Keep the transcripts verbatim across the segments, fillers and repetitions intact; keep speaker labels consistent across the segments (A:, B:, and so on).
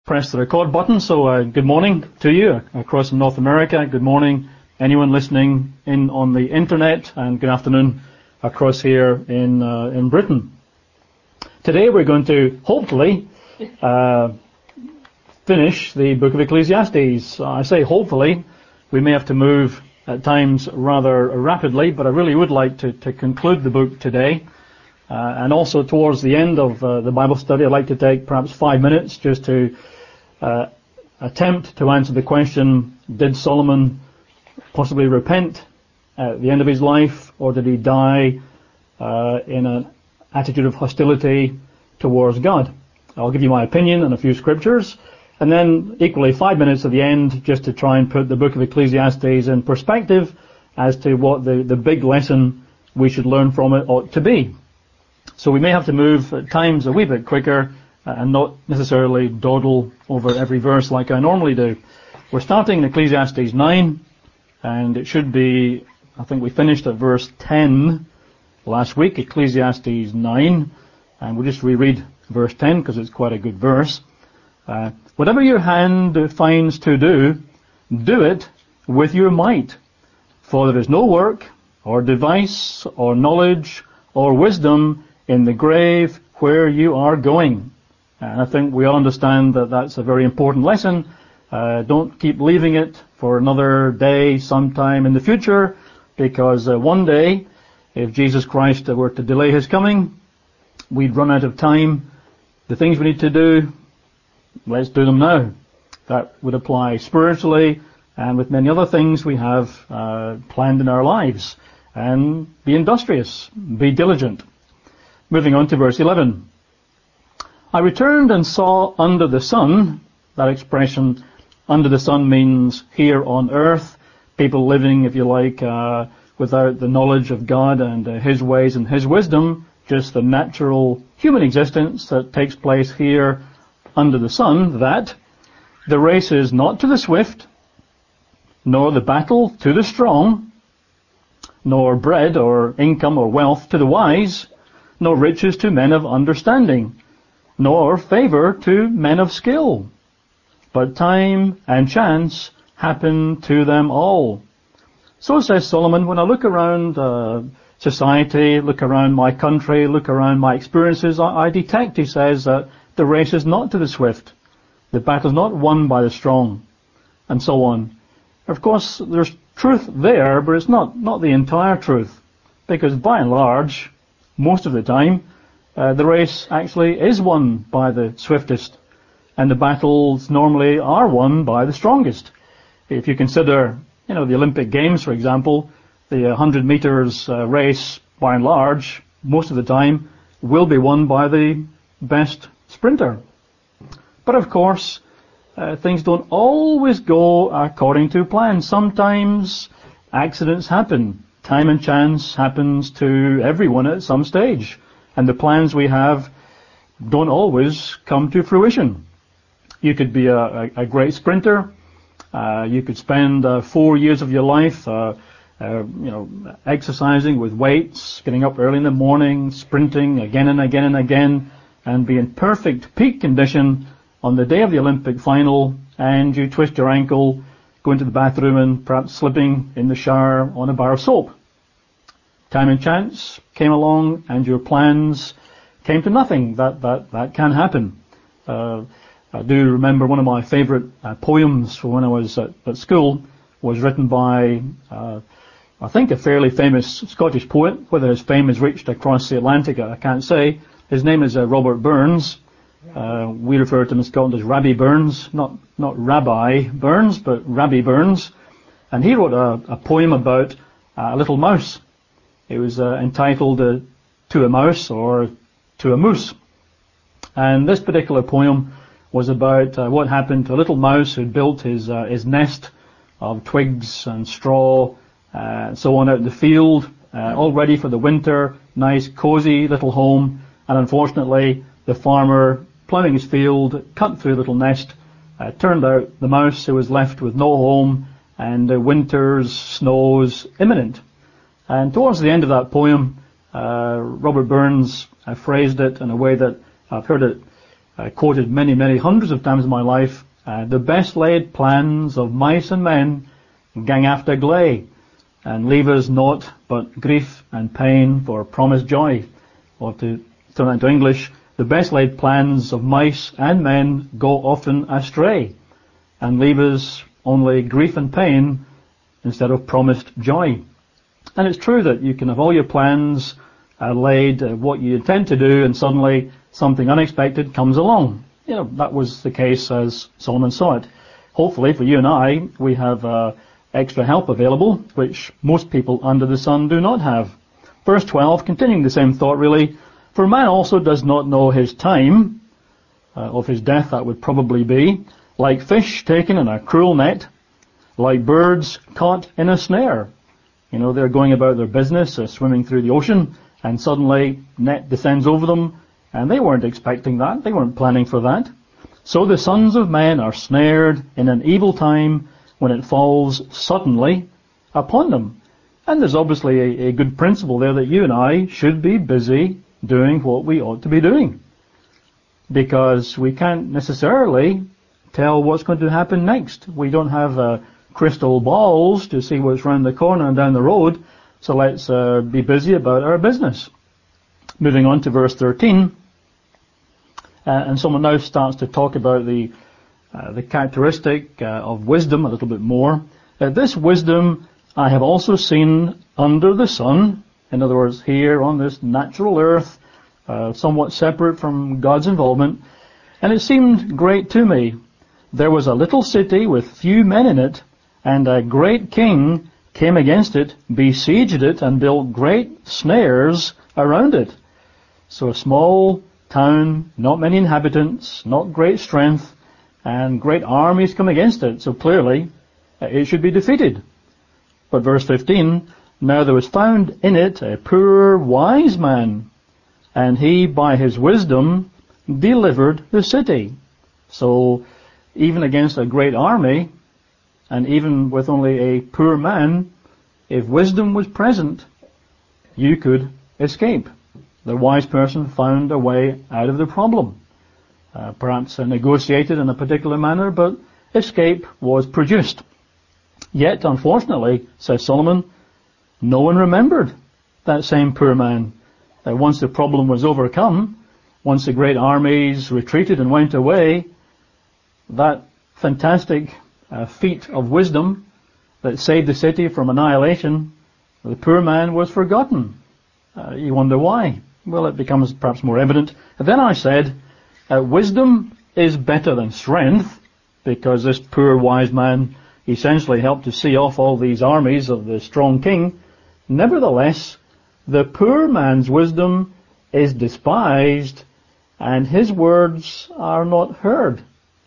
A: press the record button. So uh, good morning to you across North America. Good morning anyone listening in on the internet, and good afternoon across here in uh, in Britain. Today we're going to hopefully uh, finish the book of Ecclesiastes. I say hopefully. We may have to move at times rather rapidly, but I really would like to, to conclude the book today. Uh, and also towards the end of uh, the Bible study, I'd like to take perhaps five minutes just to uh, attempt to answer the question, did Solomon possibly repent at the end of his life, or did he die uh, in an attitude of hostility towards God? I'll give you my opinion and a few scriptures, and then equally five minutes at the end just to try and put the book of Ecclesiastes in perspective as to what the, the big lesson we should learn from it ought to be. So we may have to move at times a wee bit quicker uh, and not necessarily dawdle over every verse like I normally do. We're starting in Ecclesiastes nine, and it should be, I think we finished at verse ten last week, Ecclesiastes nine, and we'll just reread verse ten because it's quite a good verse. Uh, Whatever your hand finds to do, do it with your might. For there is no work, or device, or knowledge, or wisdom in the grave where you are going. And I think we all understand that that's a very important lesson. Uh, don't keep leaving it for another day sometime in the future, because uh, one day, if Jesus Christ were to delay his coming, we'd run out of time. The things we need to do, let's do them now. That would apply spiritually and with many other things we have uh, planned in our lives. And be industrious, be diligent. Moving on to verse eleven. I returned and saw under the sun, that expression, under the sun means here on earth, people living, if you like, uh, without the knowledge of God and uh, His ways and His wisdom, just the natural human existence that takes place here under the sun, that the race is not to the swift, nor the battle to the strong, nor bread or income or wealth to the wise, nor riches to men of understanding, nor favor to men of skill. But time and chance happen to them all. So says Solomon, when I look around uh, society, look around my country, look around my experiences, I, I detect, he says, that the race is not to the swift. The battle is not won by the strong, and so on. Of course, there's truth there, but it's not, not the entire truth. Because by and large, most of the time, uh, the race actually is won by the swiftest. And the battles normally are won by the strongest. If you consider, you know, the Olympic Games, for example, the one hundred meters uh, race, by and large, most of the time, will be won by the best sprinter. But of course, uh, things don't always go according to plan. Sometimes accidents happen. Time and chance happens to everyone at some stage. And the plans we have don't always come to fruition. You could be a, a, a great sprinter. Uh, you could spend uh, four years of your life uh, uh, you know, exercising with weights, getting up early in the morning, sprinting again and again and again, and be in perfect peak condition on the day of the Olympic final, and you twist your ankle, go into the bathroom and perhaps slipping in the shower on a bar of soap. Time and chance came along and your plans came to nothing. That that, that can happen. Uh, I do remember one of my favourite uh, poems from when I was at, at school was written by, uh, I think, a fairly famous Scottish poet. Whether his fame has reached across the Atlantic, I can't say. His name is uh, Robert Burns. Uh, we refer to him in Scotland as Rabbi Burns, not not Rabbi Burns, but Rabbi Burns. And he wrote a, a poem about uh, a little mouse. It was uh, entitled uh, To a Mouse or To a Moose. And this particular poem was about uh, what happened to a little mouse who built his uh, his nest of twigs and straw, uh, and so on out in the field, uh, all ready for the winter, nice, cozy little home. And unfortunately, the farmer, ploughing his field, cut through the little nest. Uh, turned out the mouse who was left with no home, and uh, winter's snows imminent. And towards the end of that poem, uh, Robert Burns uh, phrased it in a way that I've heard it uh, quoted many, many hundreds of times in my life, uh, the best laid plans of mice and men gang after gley, and leave us naught but grief and pain for promised joy. Or to turn that into English, the best laid plans of mice and men go often astray, and leave us only grief and pain instead of promised joy. And it's true that you can have all your plans uh, laid, uh, what you intend to do, and suddenly something unexpected comes along. You know, that was the case as Solomon saw it. Hopefully for you and I, we have uh, extra help available, which most people under the sun do not have. Verse twelve, continuing the same thought really, for man also does not know his time, uh, of his death that would probably be, like fish taken in a cruel net, like birds caught in a snare. You know, they're going about their business, uh, swimming through the ocean, and suddenly net descends over them, and they weren't expecting that, they weren't planning for that. So the sons of men are snared in an evil time when it falls suddenly upon them. And there's obviously a, a good principle there that you and I should be busy doing what we ought to be doing. Because we can't necessarily tell what's going to happen next. We don't have uh, crystal balls to see what's round the corner and down the road, so let's uh, be busy about our business. Moving on to verse thirteen, uh, and someone now starts to talk about the uh, the characteristic uh, of wisdom a little bit more. Uh, this wisdom I have also seen under the sun, in other words, here on this natural earth, uh, somewhat separate from God's involvement, and it seemed great to me. There was a little city with few men in it, and a great king came against it, besieged it, and built great snares around it. So a small town, not many inhabitants, not great strength, and great armies come against it. So clearly, it should be defeated. But verse fifteen, now there was found in it a poor wise man, and he by his wisdom delivered the city. So even against a great army, and even with only a poor man, if wisdom was present, you could escape. The wise person found a way out of the problem. Uh, perhaps uh, negotiated in a particular manner, but escape was produced. Yet, unfortunately, says Solomon, no one remembered that same poor man. Uh, once the problem was overcome, once the great armies retreated and went away, that fantastic uh, feat of wisdom that saved the city from annihilation, the poor man was forgotten. Uh, you wonder why? Well, it becomes perhaps more evident. And then I said, uh, wisdom is better than strength, because this poor wise man essentially helped to see off all these armies of the strong king. Nevertheless, the poor man's wisdom is despised, and his words are not heard.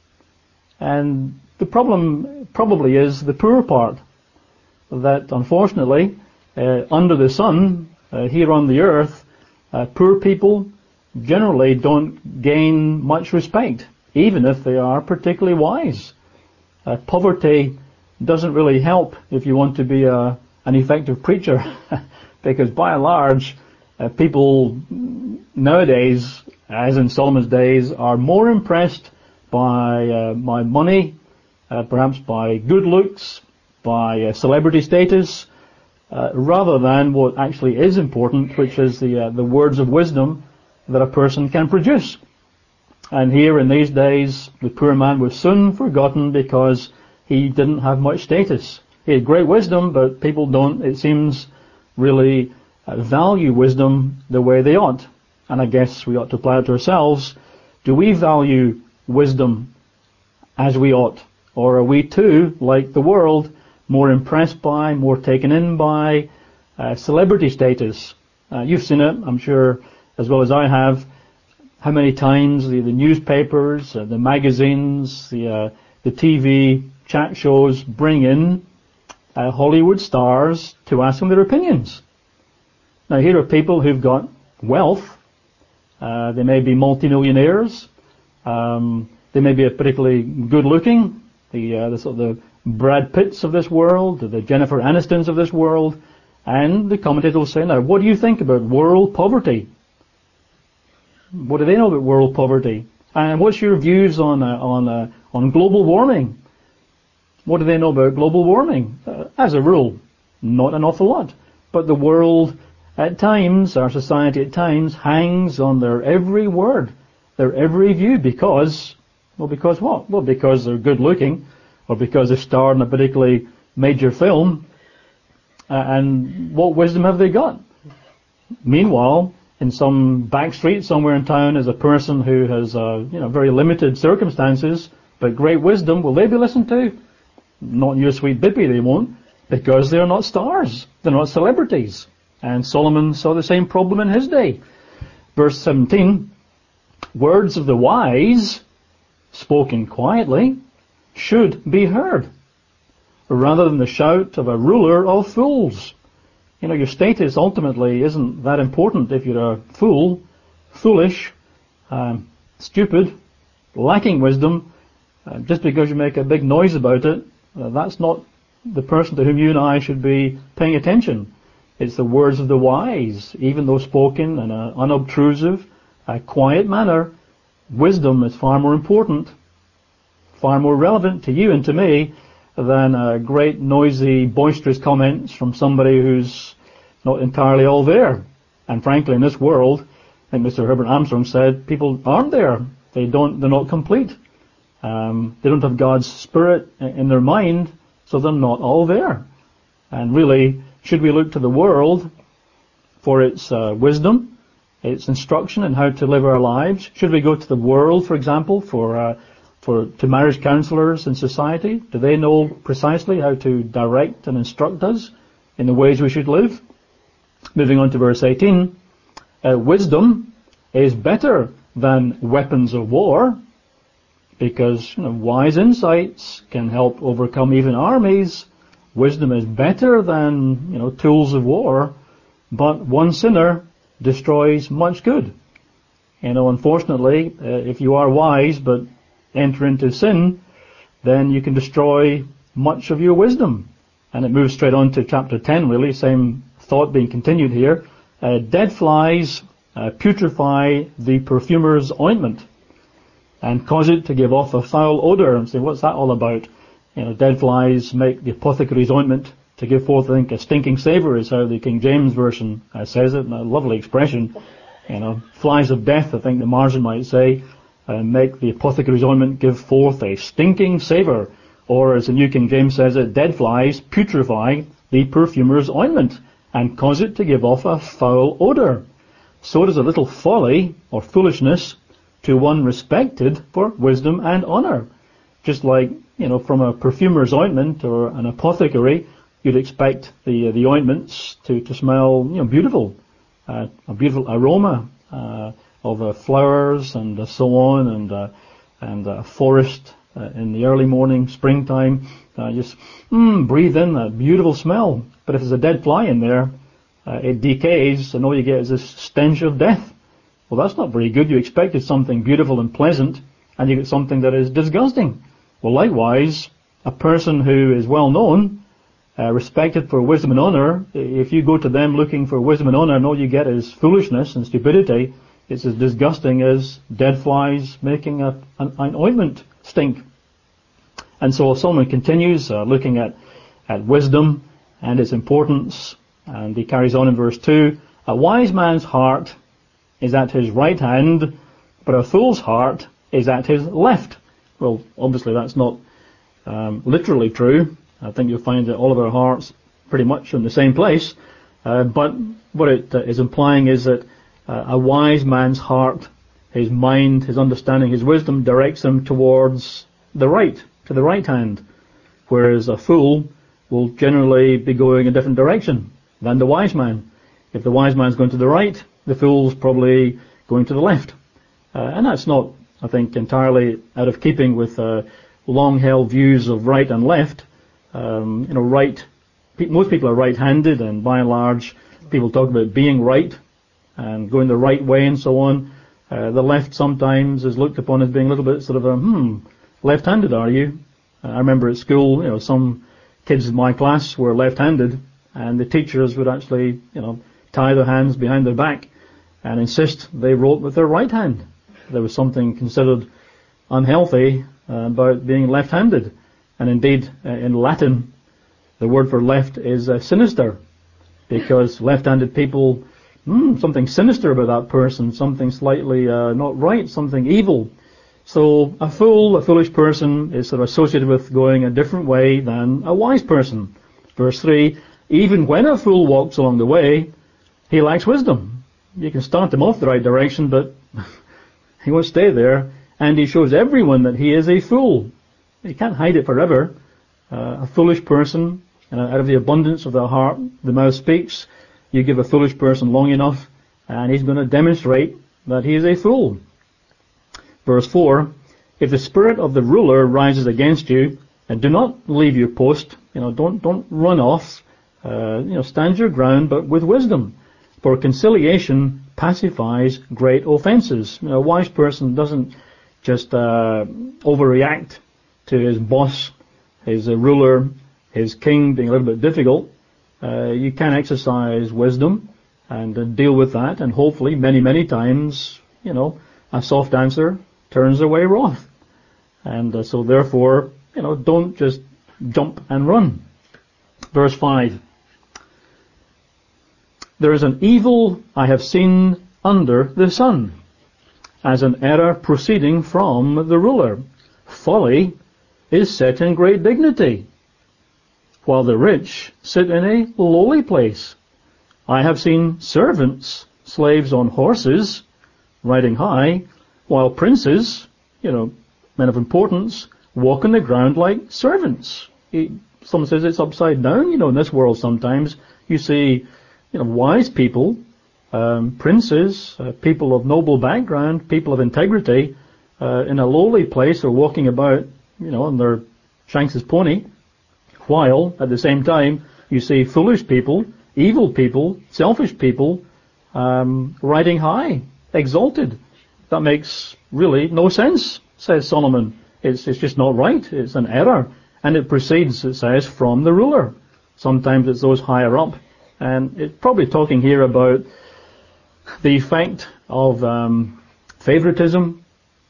A: And the problem probably is the poor part, that unfortunately, uh, under the sun, uh, here on the earth, uh, poor people generally don't gain much respect, even if they are particularly wise. Uh, poverty doesn't really help if you want to be a, an effective preacher, because by and large, uh, people nowadays, as in Solomon's days, are more impressed by uh, my money, uh, perhaps by good looks, by uh, celebrity status, uh, rather than what actually is important, which is the uh, the words of wisdom that a person can produce. And here in these days, the poor man was soon forgotten because he didn't have much status. He had great wisdom, but people don't, it seems, really uh, value wisdom the way they ought. And I guess we ought to apply it to ourselves. Do we value wisdom as we ought? Or are we too, like the world, more impressed by, more taken in by uh, celebrity status? Uh, you've seen it, I'm sure, as well as I have, how many times the, the newspapers, uh, the magazines, the uh, the T V chat shows bring in uh, Hollywood stars to ask them their opinions. Now here are people who've got wealth. Uh, they may be multimillionaires. Um, they may be particularly good looking. The, uh, the sort of the Brad Pitts of this world, the Jennifer Anistons of this world, and the commentators will say, now, what do you think about world poverty? What do they know about world poverty? And what's your views on uh, on uh, on global warming? What do they know about global warming? Uh, as a rule, not an awful lot. But the world at times, our society at times, hangs on their every word, their every view, because, well, because what? Well, because they're good looking, or because they starred in a particularly major film. Uh, and what wisdom have they got? Meanwhile, in some back street somewhere in town is a person who has, uh, you know, very limited circumstances, but great wisdom. Will they be listened to? Not your sweet Bippy, they won't, because they're not stars. They're not celebrities. And Solomon saw the same problem in his day. Verse seventeen, words of the wise, spoken quietly, should be heard, rather than the shout of a ruler of fools. You know, your status ultimately isn't that important if you're a fool, foolish, um, stupid, lacking wisdom. Uh, just because you make a big noise about it, uh, that's not the person to whom you and I should be paying attention. It's the words of the wise, even though spoken in an unobtrusive, a quiet manner. Wisdom is far more important, far more relevant to you and to me than uh, great, noisy, boisterous comments from somebody who's not entirely all there. And frankly, in this world, I think Mister Herbert Armstrong said, people aren't there. They don't. They're not complete. Um, they don't have God's Spirit in their mind, so they're not all there. And really, should we look to the world for its uh, wisdom, its instruction in how to live our lives? Should we go to the world, for example, for uh, for to marriage counselors in society? Do they know precisely how to direct and instruct us in the ways we should live? Moving on to verse eighteen, uh, wisdom is better than weapons of war, because you know, wise insights can help overcome even armies. Wisdom is better than you know tools of war, but one sinner destroys much good. You know, unfortunately, uh, if you are wise but enter into sin, then you can destroy much of your wisdom. And it moves straight on to chapter ten, really, same thought being continued here. Uh, dead flies uh, putrefy the perfumer's ointment and cause it to give off a foul odor. And say, what's that all about? You know, dead flies make the apothecary's ointment to give forth, I think, a stinking savour is how the King James Version uh, says it. A lovely expression. You know, flies of death, I think the margin might say, uh, make the apothecary's ointment give forth a stinking savour. Or, as the New King James says it, dead flies putrefy the perfumer's ointment and cause it to give off a foul odour. So does a little folly or foolishness to one respected for wisdom and honour. Just like, you know, from a perfumer's ointment or an apothecary, you'd expect the uh, the ointments to, to smell, you know, beautiful, uh, a beautiful aroma uh, of uh, flowers and uh, so on, and uh, and a forest uh, in the early morning, springtime. Uh, just mm, breathe in that beautiful smell. But if there's a dead fly in there, uh, it decays, and all you get is this stench of death. Well, that's not very good. You expected something beautiful and pleasant, and you get something that is disgusting. Well, likewise, a person who is well known, uh, respected for wisdom and honour, if you go to them looking for wisdom and honour and all you get is foolishness and stupidity, it's as disgusting as dead flies making a, an, an ointment stink. And so Solomon continues uh, looking at, at wisdom and its importance, and he carries on in verse two, a wise man's heart is at his right hand, but a fool's heart is at his left. Well, obviously that's not um, literally true. I think you'll find that all of our hearts pretty much are in the same place. Uh, but what it uh, is implying is that uh, a wise man's heart, his mind, his understanding, his wisdom directs him towards the right, to the right hand. Whereas a fool will generally be going a different direction than the wise man. If the wise man's going to the right, the fool's probably going to the left. Uh, and that's not, I think, entirely out of keeping with uh, long-held views of right and left. Um, you know, right. Pe- most people are right-handed, and by and large, people talk about being right and going the right way and so on. Uh, the left sometimes is looked upon as being a little bit sort of a hmm, left-handed, are you? Uh, I remember at school, you know, some kids in my class were left-handed, and the teachers would actually, you know, tie their hands behind their back and insist they wrote with their right hand. there was something considered unhealthy uh, about being left-handed. And indeed, uh, in Latin, the word for left is uh, sinister, because left-handed people, hmm, something sinister about that person, something slightly uh, not right, something evil. So a fool, a foolish person, is sort of associated with going a different way than a wise person. Verse three, even when a fool walks along the way, he lacks wisdom. You can start him off the right direction, but he won't stay there, and he shows everyone that he is a fool. You can't hide it forever. Uh, a foolish person, uh, out of the abundance of the heart, the mouth speaks. You give a foolish person long enough, and he's going to demonstrate that he is a fool. Verse four, if the spirit of the ruler rises against you, and do not leave your post, you know, don't don't run off, uh, you know, stand your ground, but with wisdom. For conciliation pacifies great offences. You know, a wise person doesn't just uh, overreact to his boss, his uh, ruler, his king being a little bit difficult. Uh, you can exercise wisdom and uh, deal with that, and hopefully many, many times, you know, a soft answer turns away wrath. And uh, so therefore, you know, don't just jump and run. Verse five. There is an evil I have seen under the sun, as an error proceeding from the ruler. Folly is set in great dignity, while the rich sit in a lowly place. I have seen servants, slaves on horses, riding high, while princes, you know, men of importance, walk on the ground like servants. Someone says it's upside down, you know, in this world sometimes. You see, you know, wise people, um, princes, uh, people of noble background, people of integrity, uh, in a lowly place, are walking about, you know, on their Shanks's pony, while at the same time you see foolish people, evil people, selfish people, um, riding high, exalted. That makes really no sense, says Solomon. It's, it's just not right. It's an error. And it proceeds, it says, from the ruler. Sometimes it's those higher up. And it's probably talking here about the effect of um, favoritism,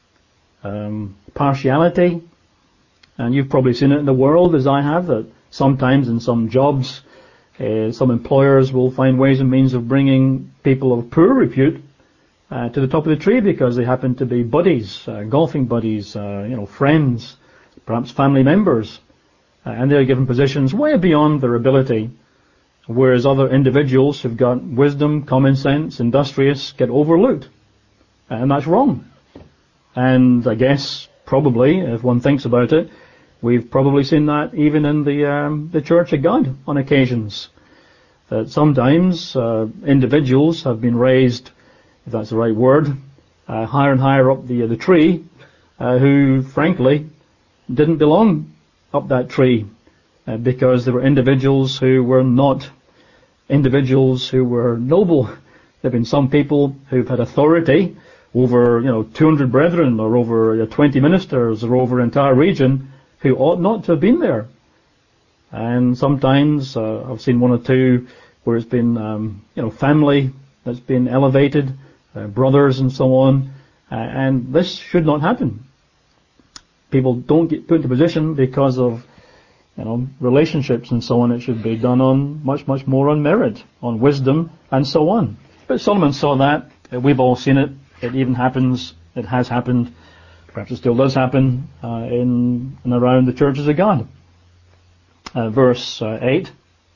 A: um, partiality. And you've probably seen it in the world, as I have, that sometimes in some jobs, uh, some employers will find ways and means of bringing people of poor repute uh, to the top of the tree because they happen to be buddies, uh, golfing buddies, uh, you know, friends, perhaps family members, uh, and they're given positions way beyond their ability, whereas other individuals who've got wisdom, common sense, industrious, get overlooked, and that's wrong. And I guess probably, if one thinks about it, we've probably seen that even in the um, the Church of God on occasions. That sometimes uh, individuals have been raised, if that's the right word, uh, higher and higher up the uh, the tree, uh, who frankly didn't belong up that tree, uh, because there were individuals who were not individuals who were noble. There have been some people who've had authority over, you know, two hundred brethren, or over uh, twenty ministers, or over an entire region, who ought not to have been there. And sometimes uh, I've seen one or two where it's been, um, you know, family that's been elevated, uh, brothers and so on, uh, and this should not happen. People don't get put into position because of, you know, relationships and so on. It should be done on much, much more on merit, on wisdom, and so on. But Solomon saw that. We've all seen it. It even happens. It has happened. Perhaps it still does happen uh, in and around the churches of God. Uh, verse uh, eight.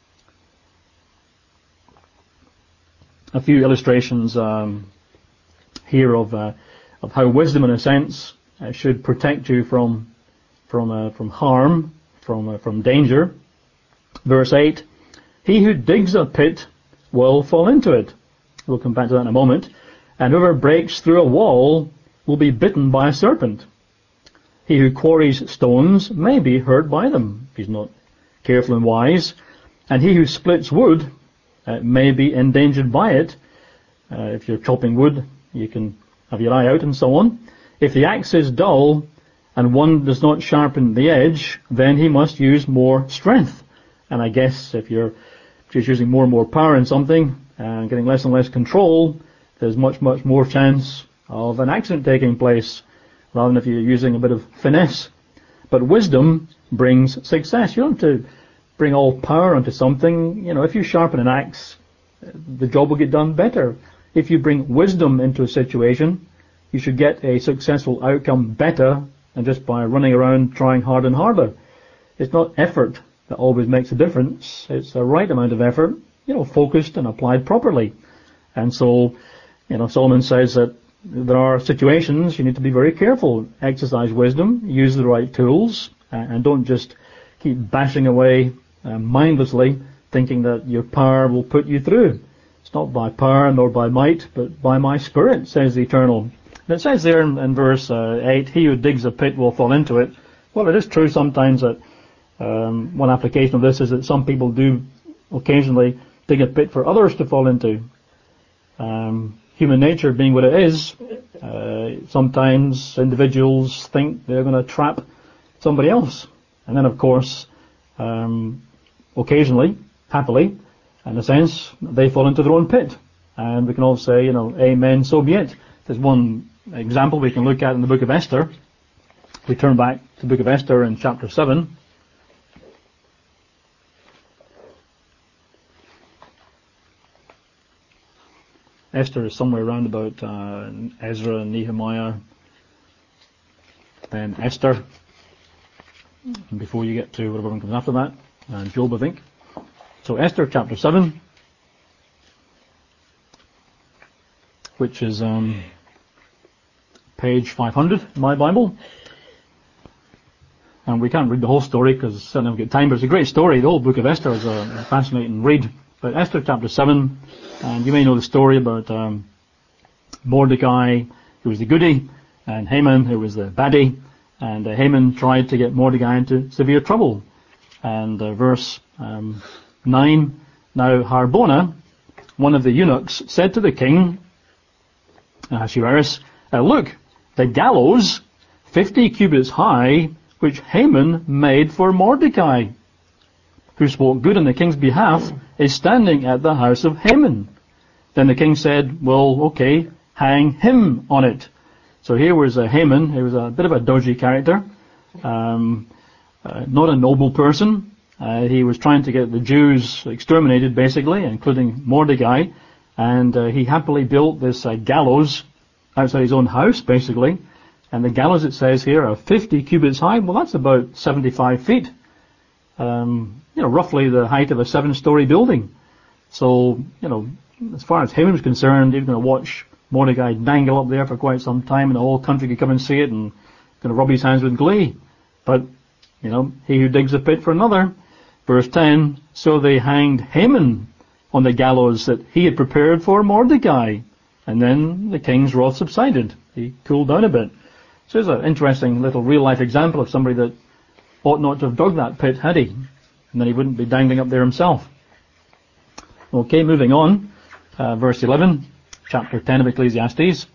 A: A few illustrations um, here of uh, of how wisdom, in a sense, uh, should protect you from from uh, from harm, from uh, from danger. Verse eight. He who digs a pit will fall into it. We'll come back to that in a moment. And whoever breaks through a wall will be bitten by a serpent. He who quarries stones may be hurt by them, if he's not careful and wise. And he who splits wood uh, may be endangered by it. Uh, if you're chopping wood, you can have your eye out and so on. If the axe is dull and one does not sharpen the edge, then he must use more strength. And I guess if you're just using more and more power in something and getting less and less control, there's much, much more chance of an accident taking place, rather than if you're using a bit of finesse. But wisdom brings success. You don't have to bring all power onto something. You know, if you sharpen an axe, the job will get done better. If you bring wisdom into a situation, you should get a successful outcome better than just by running around trying harder and harder. It's not effort that always makes a difference. It's the right amount of effort, you know, focused and applied properly. And so, you know, Solomon says that there are situations you need to be very careful. Exercise wisdom, use the right tools, and don't just keep bashing away uh, mindlessly, thinking that your power will put you through. It's not by power nor by might, but by my Spirit, says the Eternal. And it says there in, in verse uh, eight, he who digs a pit will fall into it. Well, it is true sometimes that um, one application of this is that some people do occasionally dig a pit for others to fall into. Um, human nature being what it is, uh, sometimes individuals think they're going to trap somebody else. And then, of course, um, occasionally, happily, in a sense, they fall into their own pit. And we can all say, you know, amen, so be it. There's one example we can look at in the book of Esther. We turn back to the book of Esther in chapter seven. Esther is somewhere around about uh, Ezra and Nehemiah, then Esther, and before you get to whatever one comes after that, and Job, I think. So Esther chapter seven, which is um, page five hundred in my Bible. And we can't read the whole story because I haven't got time, but it's a great story. The whole book of Esther is a fascinating read. But Esther chapter seven, and you may know the story about um, Mordecai, who was the goody, and Haman, who was the baddie. And uh, Haman tried to get Mordecai into severe trouble. And uh, verse um, nine, now Harbona, one of the eunuchs, said to the king, Ahasuerus, uh, look, the gallows, fifty cubits high, which Haman made for Mordecai, who spoke good on the king's behalf, is standing at the house of Haman. Then the king said, well, okay, hang him on it. So here was a Haman. He was a bit of a dodgy character, um, uh, not a noble person. Uh, he was trying to get the Jews exterminated, basically, including Mordecai, and uh, he happily built this uh, gallows outside his own house, basically. And the gallows, it says here, are fifty cubits high. Well, that's about seventy-five feet. Um, you know, roughly the height of a seven-story building. So, you know, as far as Haman was concerned, he was going to watch Mordecai dangle up there for quite some time, and the whole country could come and see it and going to rub his hands with glee. But, you know, he who digs a pit for another. Verse ten, so they hanged Haman on the gallows that he had prepared for Mordecai. And then the king's wrath subsided. He cooled down a bit. So here's an interesting little real-life example of somebody that ought not to have dug that pit, had he? And then he wouldn't be dangling up there himself. Okay, moving on. Uh, verse eleven, chapter ten of Ecclesiastes.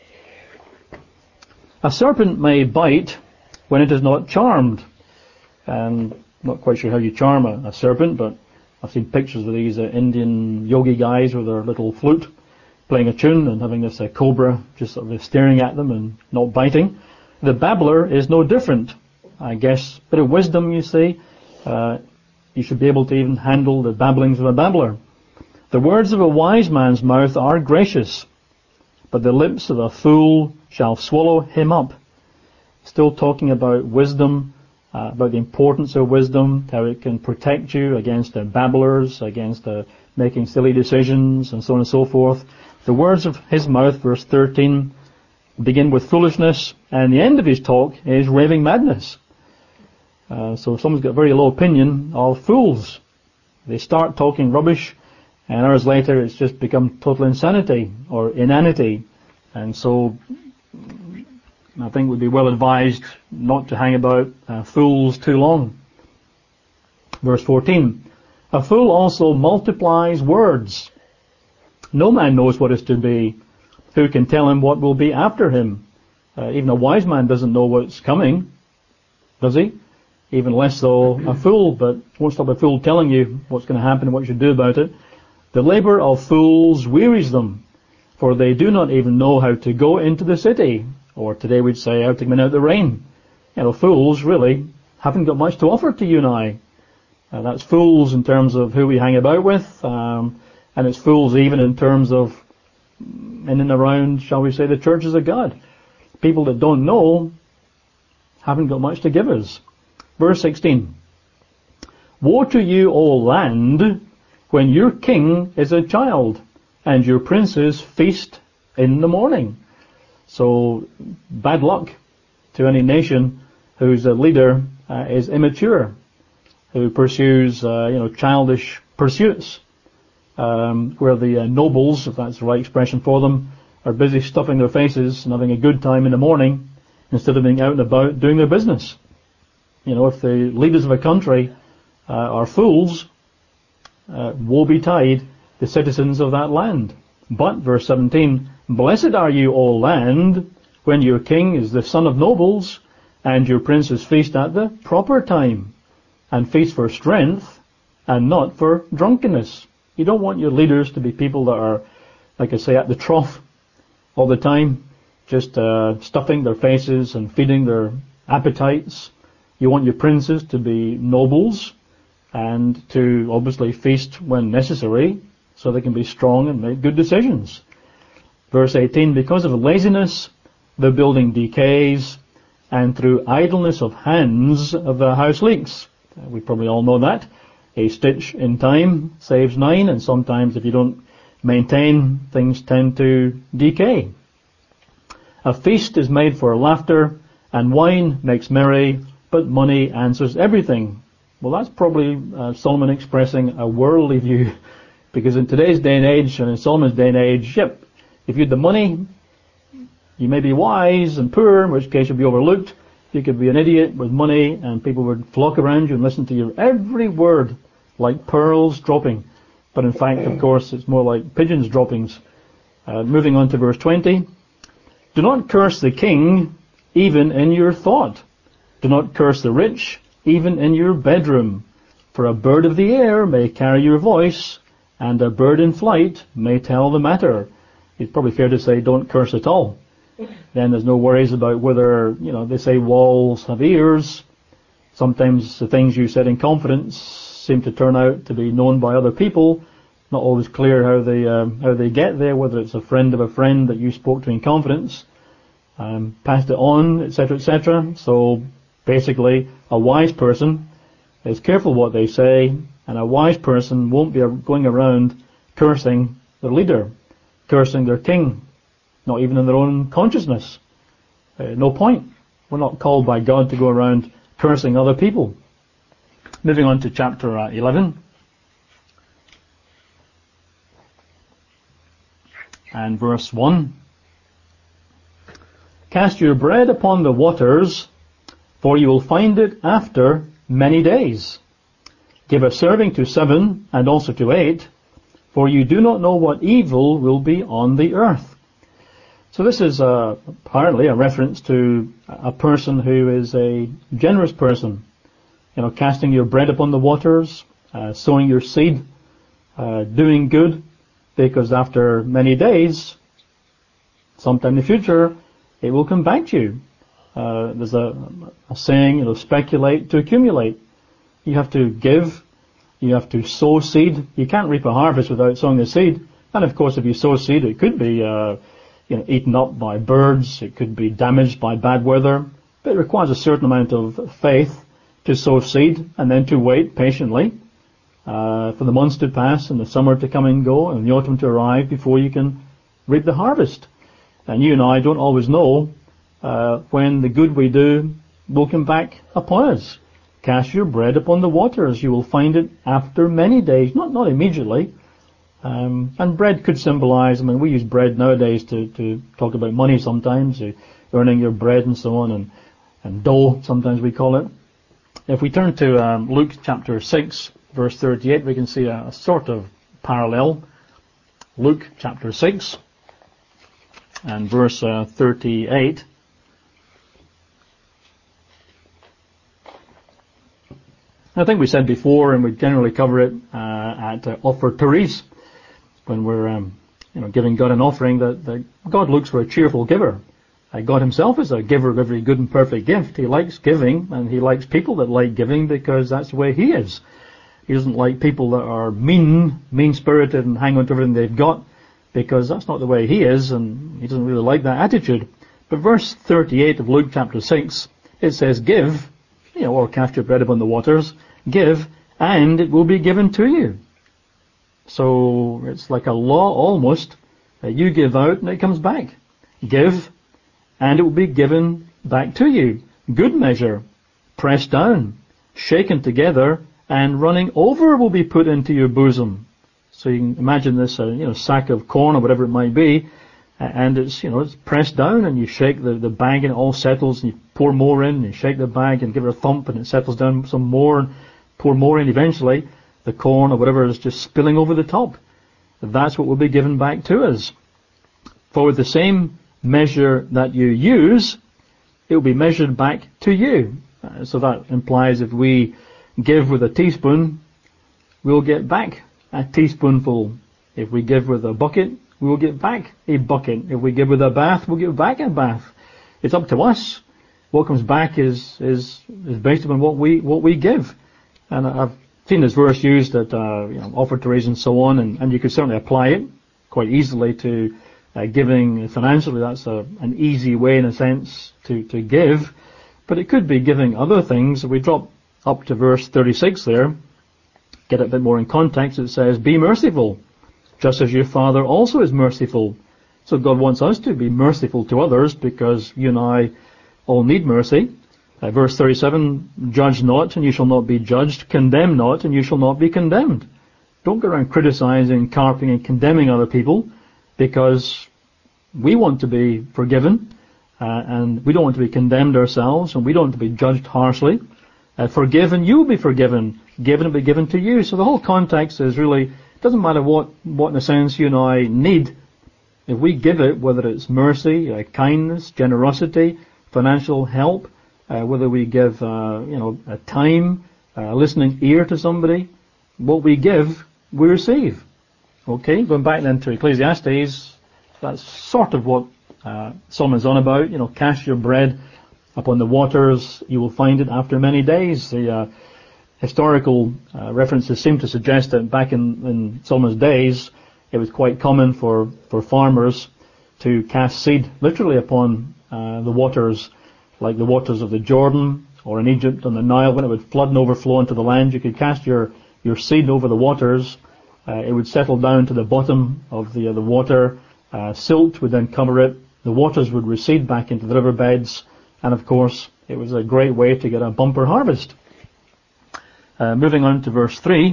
A: A serpent may bite when it is not charmed. And I'm not quite sure how you charm a, a serpent, but I've seen pictures of these uh, Indian yogi guys with their little flute, playing a tune and having this uh, cobra just sort of staring at them and not biting. The babbler is no different. I guess, bit of wisdom, you see. Uh, you should be able to even handle the babblings of a babbler. The words of a wise man's mouth are gracious, but the lips of a fool shall swallow him up. Still talking about wisdom, uh, about the importance of wisdom, how it can protect you against uh, babblers, against uh, making silly decisions, and so on and so forth. The words of his mouth, verse thirteen, begin with foolishness, and the end of his talk is raving madness. Uh, so if someone's got a very low opinion of fools, they start talking rubbish, and hours later it's just become total insanity or inanity. And so I think we'd be well advised not to hang about uh, fools too long. Verse fourteen, a fool also multiplies words. No man knows what is to be. Who can tell him what will be after him? Uh, even a wise man doesn't know what's coming, does he? Even less so a fool, but won't stop a fool telling you what's going to happen and what you should do about it. The labor of fools wearies them. for they do not even know how to go into the city, or today we'd say how to come in out of the rain. You know, fools really haven't got much to offer to you and I. Uh, that's fools in terms of who we hang about with, um, and it's fools even in terms of in and around, shall we say, the churches of God. People that don't know haven't got much to give us. Verse sixteen. Woe to you, O land, when your king is a child, and your princes feast in the morning. So, bad luck to any nation whose leader uh, is immature, who pursues, uh, you know, childish pursuits, um, where the uh, nobles, if that's the right expression for them, are busy stuffing their faces and having a good time in the morning instead of being out and about doing their business. You know, if the leaders of a country uh, are fools, uh, woe betide the citizens of that land. But, verse seventeen, blessed are you, O land, when your king is the son of nobles, and your princes feast at the proper time, and feast for strength, and not for drunkenness. You don't want your leaders to be people that are, like I say, at the trough all the time, just uh, stuffing their faces and feeding their appetites. You want your princes to be nobles, and to obviously feast when necessary, so they can be strong and make good decisions. Verse eighteen, because of laziness, the building decays, and through idleness of hands, the house leaks. We probably all know that. A stitch in time saves nine, and sometimes if you don't maintain, things tend to decay. A feast is made for laughter, and wine makes merry, but money answers everything. Well, that's probably uh, Solomon expressing a worldly view, because in today's day and age, and in Solomon's day and age, yep, if you had the money, you may be wise and poor, in which case you'll be overlooked. You could be an idiot with money, and people would flock around you and listen to your every word like pearls dropping. But in fact, of course, it's more like pigeons droppings. Uh, moving on to verse twenty. Do not curse the king, even in your thought. Do not curse the rich, even in your bedroom. For a bird of the air may carry your voice, and a bird in flight may tell the matter. It's probably fair to say don't curse at all. Then there's no worries about whether, you know, they say walls have ears. Sometimes the things you said in confidence seem to turn out to be known by other people. Not always clear how they uh, how they get there, whether it's a friend of a friend that you spoke to in confidence, um, passed it on, et cetera, et cetera. So basically, a wise person is careful what they say, and a wise person won't be going around cursing their leader, cursing their king, not even in their own consciousness. Uh, no point. We're not called by God to go around cursing other people. Moving on to chapter uh, eleven. And verse one. Cast your bread upon the waters, for you will find it after many days. Give a serving to seven, and also to eight, for you do not know what evil will be on the earth. So this is uh, apparently a reference to a person who is a generous person. You know, casting your bread upon the waters, uh, sowing your seed, uh, doing good, because after many days, sometime in the future, it will come back to you. Uh, there's a, a saying, you know, speculate to accumulate. You have to give, you have to sow seed. You can't reap a harvest without sowing the seed. And of course, if you sow seed, it could be, uh, you know, eaten up by birds. It could be damaged by bad weather. But it requires a certain amount of faith to sow seed and then to wait patiently uh, for the months to pass and the summer to come and go and the autumn to arrive before you can reap the harvest. And you and I don't always know uh, when the good we do will come back upon us. Cast your bread upon the waters. You will find it after many days, not not immediately. Um, and bread could symbolize, I mean, we use bread nowadays to, to talk about money sometimes, uh, earning your bread and so on, and, and dough, sometimes we call it. If we turn to um, Luke chapter six, verse thirty-eight, we can see a, a sort of parallel. Luke chapter six and verse uh, thirty-eight. I think we said before, and we generally cover it uh, at uh, Offer Therese, when we're um, you know, giving God an offering, that, that God looks for a cheerful giver. Uh, God himself is a giver of every good and perfect gift. He likes giving, and he likes people that like giving because that's the way he is. He doesn't like people that are mean, mean-spirited and hang on to everything they've got, because that's not the way he is, and he doesn't really like that attitude. But verse thirty-eight of Luke chapter six, it says, give, you know, or cast your bread upon the waters, give, and it will be given to you. So it's like a law almost, that you give out and it comes back. Give, and it will be given back to you. Good measure, pressed down, shaken together, and running over will be put into your bosom. So you can imagine this, uh, you know, sack of corn or whatever it might be, and it's, you know, it's pressed down, and you shake the, the bag and it all settles, and you pour more in, and you shake the bag and give it a thump, and it settles down some more, and pour more in. Eventually, the corn or whatever is just spilling over the top. That's what will be given back to us. For with the same measure that you use, it will be measured back to you. Uh, so that implies if we give with a teaspoon, we'll get back a teaspoonful. If we give with a bucket, we will get back a bucket. If we give with a bath, we'll get back a bath. It's up to us. What comes back is is is based upon what we what we give. And I've seen this verse used at uh, you know, offertories and so on, and, and you could certainly apply it quite easily to uh, giving financially. That's a, an easy way, in a sense, to to give. But it could be giving other things. We drop up to verse thirty-six there, get it a bit more in context. It says, be merciful, just as your Father also is merciful. So God wants us to be merciful to others, because you and I all need mercy. Uh, verse thirty-seven, judge not, and you shall not be judged. Condemn not, and you shall not be condemned. Don't go around criticizing, carping, and condemning other people, because we want to be forgiven, uh, and we don't want to be condemned ourselves, and we don't want to be judged harshly. Uh, forgive, and you will be forgiven. Given, and be given to you. So the whole context is really, it doesn't matter what, what in a sense you and I need. If we give it, whether it's mercy, uh, kindness, generosity, financial help, uh, whether we give, uh, you know, a time, a listening ear to somebody, what we give, we receive. Okay, going back then to Ecclesiastes, that's sort of what uh, Solomon's on about. You know, cast your bread upon the waters, you will find it after many days. The uh, historical uh, references seem to suggest that back in, in Solomon's days, it was quite common for, for farmers to cast seed literally upon uh, the waters, like the waters of the Jordan, or in Egypt on the Nile, when it would flood and overflow into the land. You could cast your, your seed over the waters. Uh, it would settle down to the bottom of the, uh, the water. Uh, silt would then cover it. The waters would recede back into the riverbeds. And of course, it was a great way to get a bumper harvest. Uh, moving on to verse three.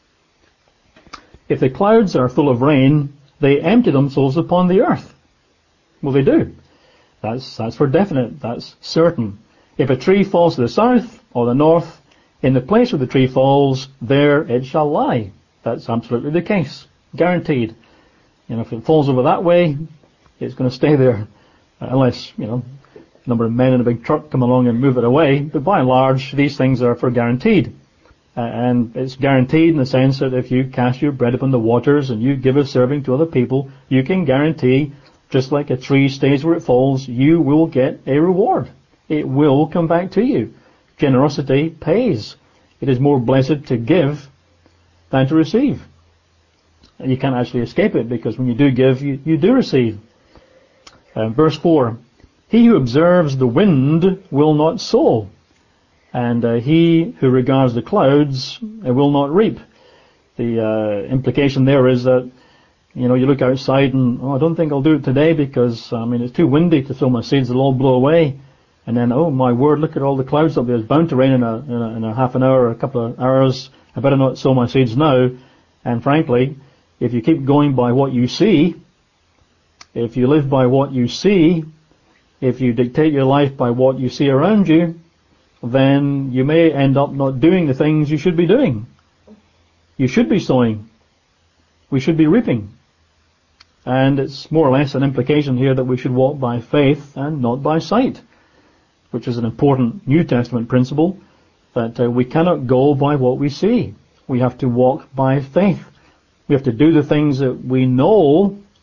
A: If the clouds are full of rain, they empty themselves upon the earth. Well, they do. That's, that's for definite. That's certain. If a tree falls to the south or the north, in the place where the tree falls, there it shall lie. That's absolutely the case. Guaranteed. You know, if it falls over that way, it's going to stay there. Uh, unless, you know, a number of men in a big truck come along and move it away. But by and large, these things are for guaranteed. Uh, and it's guaranteed in the sense that if you cast your bread upon the waters and you give a serving to other people, you can guarantee, just like a tree stays where it falls, you will get a reward. It will come back to you. Generosity pays. It is more blessed to give than to receive. And you can't actually escape it, because when you do give, you, you do receive. Uh, verse four, he who observes the wind will not sow, and uh, he who regards the clouds uh, will not reap. The uh, implication there is that, you know, you look outside and, oh, I don't think I'll do it today because, I mean, it's too windy to sow my seeds, they'll all blow away. And then, oh my word, look at all the clouds up there. It's bound to rain in a, in a, in a half an hour or a couple of hours. I better not sow my seeds now. And frankly, if you keep going by what you see, if you live by what you see, if you dictate your life by what you see around you, then you may end up not doing the things you should be doing. You should be sowing. We should be reaping. And it's more or less an implication here that we should walk by faith and not by sight, which is an important New Testament principle, that uh, we cannot go by what we see. We have to walk by faith. We have to do the things that we know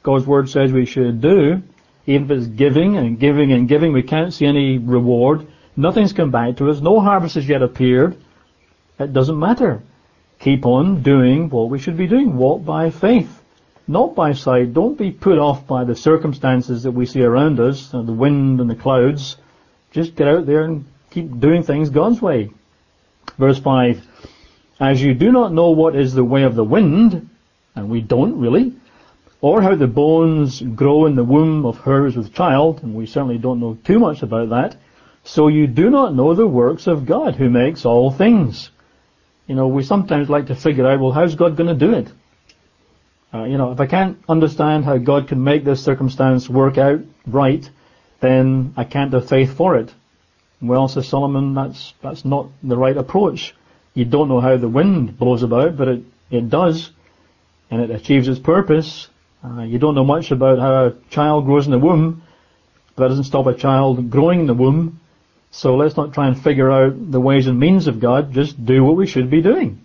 A: God's Word says we should do, even if it's giving and giving and giving, we can't see any reward. Nothing's come back to us. No harvest has yet appeared. It doesn't matter. Keep on doing what we should be doing. Walk by faith, not by sight. Don't be put off by the circumstances that we see around us, the wind and the clouds. Just get out there and keep doing things God's way. Verse five, as you do not know what is the way of the wind, and we don't really, or how the bones grow in the womb of her who is with child, and we certainly don't know too much about that, so you do not know the works of God who makes all things. You know, we sometimes like to figure out, well, how's God going to do it? Uh, you know, if I can't understand how God can make this circumstance work out right, then I can't have faith for it. Well, says Solomon, that's that's not the right approach. You don't know how the wind blows about, but it, it does, and it achieves its purpose. Uh, you don't know much about how a child grows in the womb, but that doesn't stop a child growing in the womb. So let's not try and figure out the ways and means of God. Just do what we should be doing.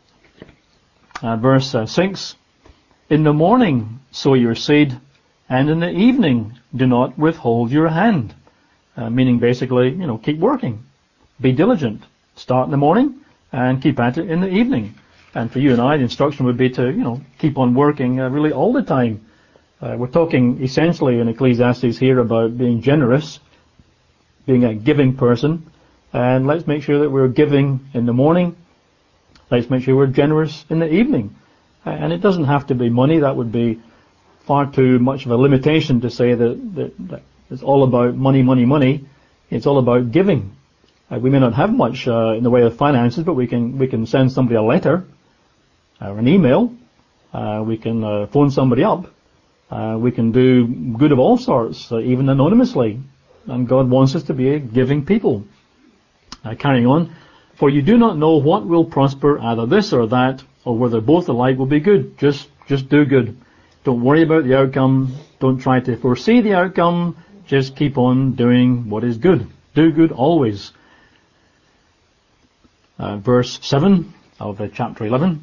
A: Uh, verse uh, six, in the morning sow your seed, and in the evening do not withhold your hand. Uh, meaning basically, you know, keep working. Be diligent. Start in the morning and keep at it in the evening. And for you and I, the instruction would be to, you know, keep on working uh, really all the time. Uh, we're talking essentially in Ecclesiastes here about being generous, being a giving person, and let's make sure that we're giving in the morning. Let's make sure we're generous in the evening. Uh, and it doesn't have to be money. That would be far too much of a limitation to say that, that, that it's all about money, money, money. It's all about giving. Uh, we may not have much uh, in the way of finances, but we can we can send somebody a letter or an email. Uh, we can uh, phone somebody up. Uh, we can do good of all sorts, uh, even anonymously. And God wants us to be a giving people. Uh, carrying on. For you do not know what will prosper, either this or that, or whether both alike will be good. Just just do good. Don't worry about the outcome. Don't try to foresee the outcome. Just keep on doing what is good. Do good always. Uh, verse seven of uh, chapter eleven.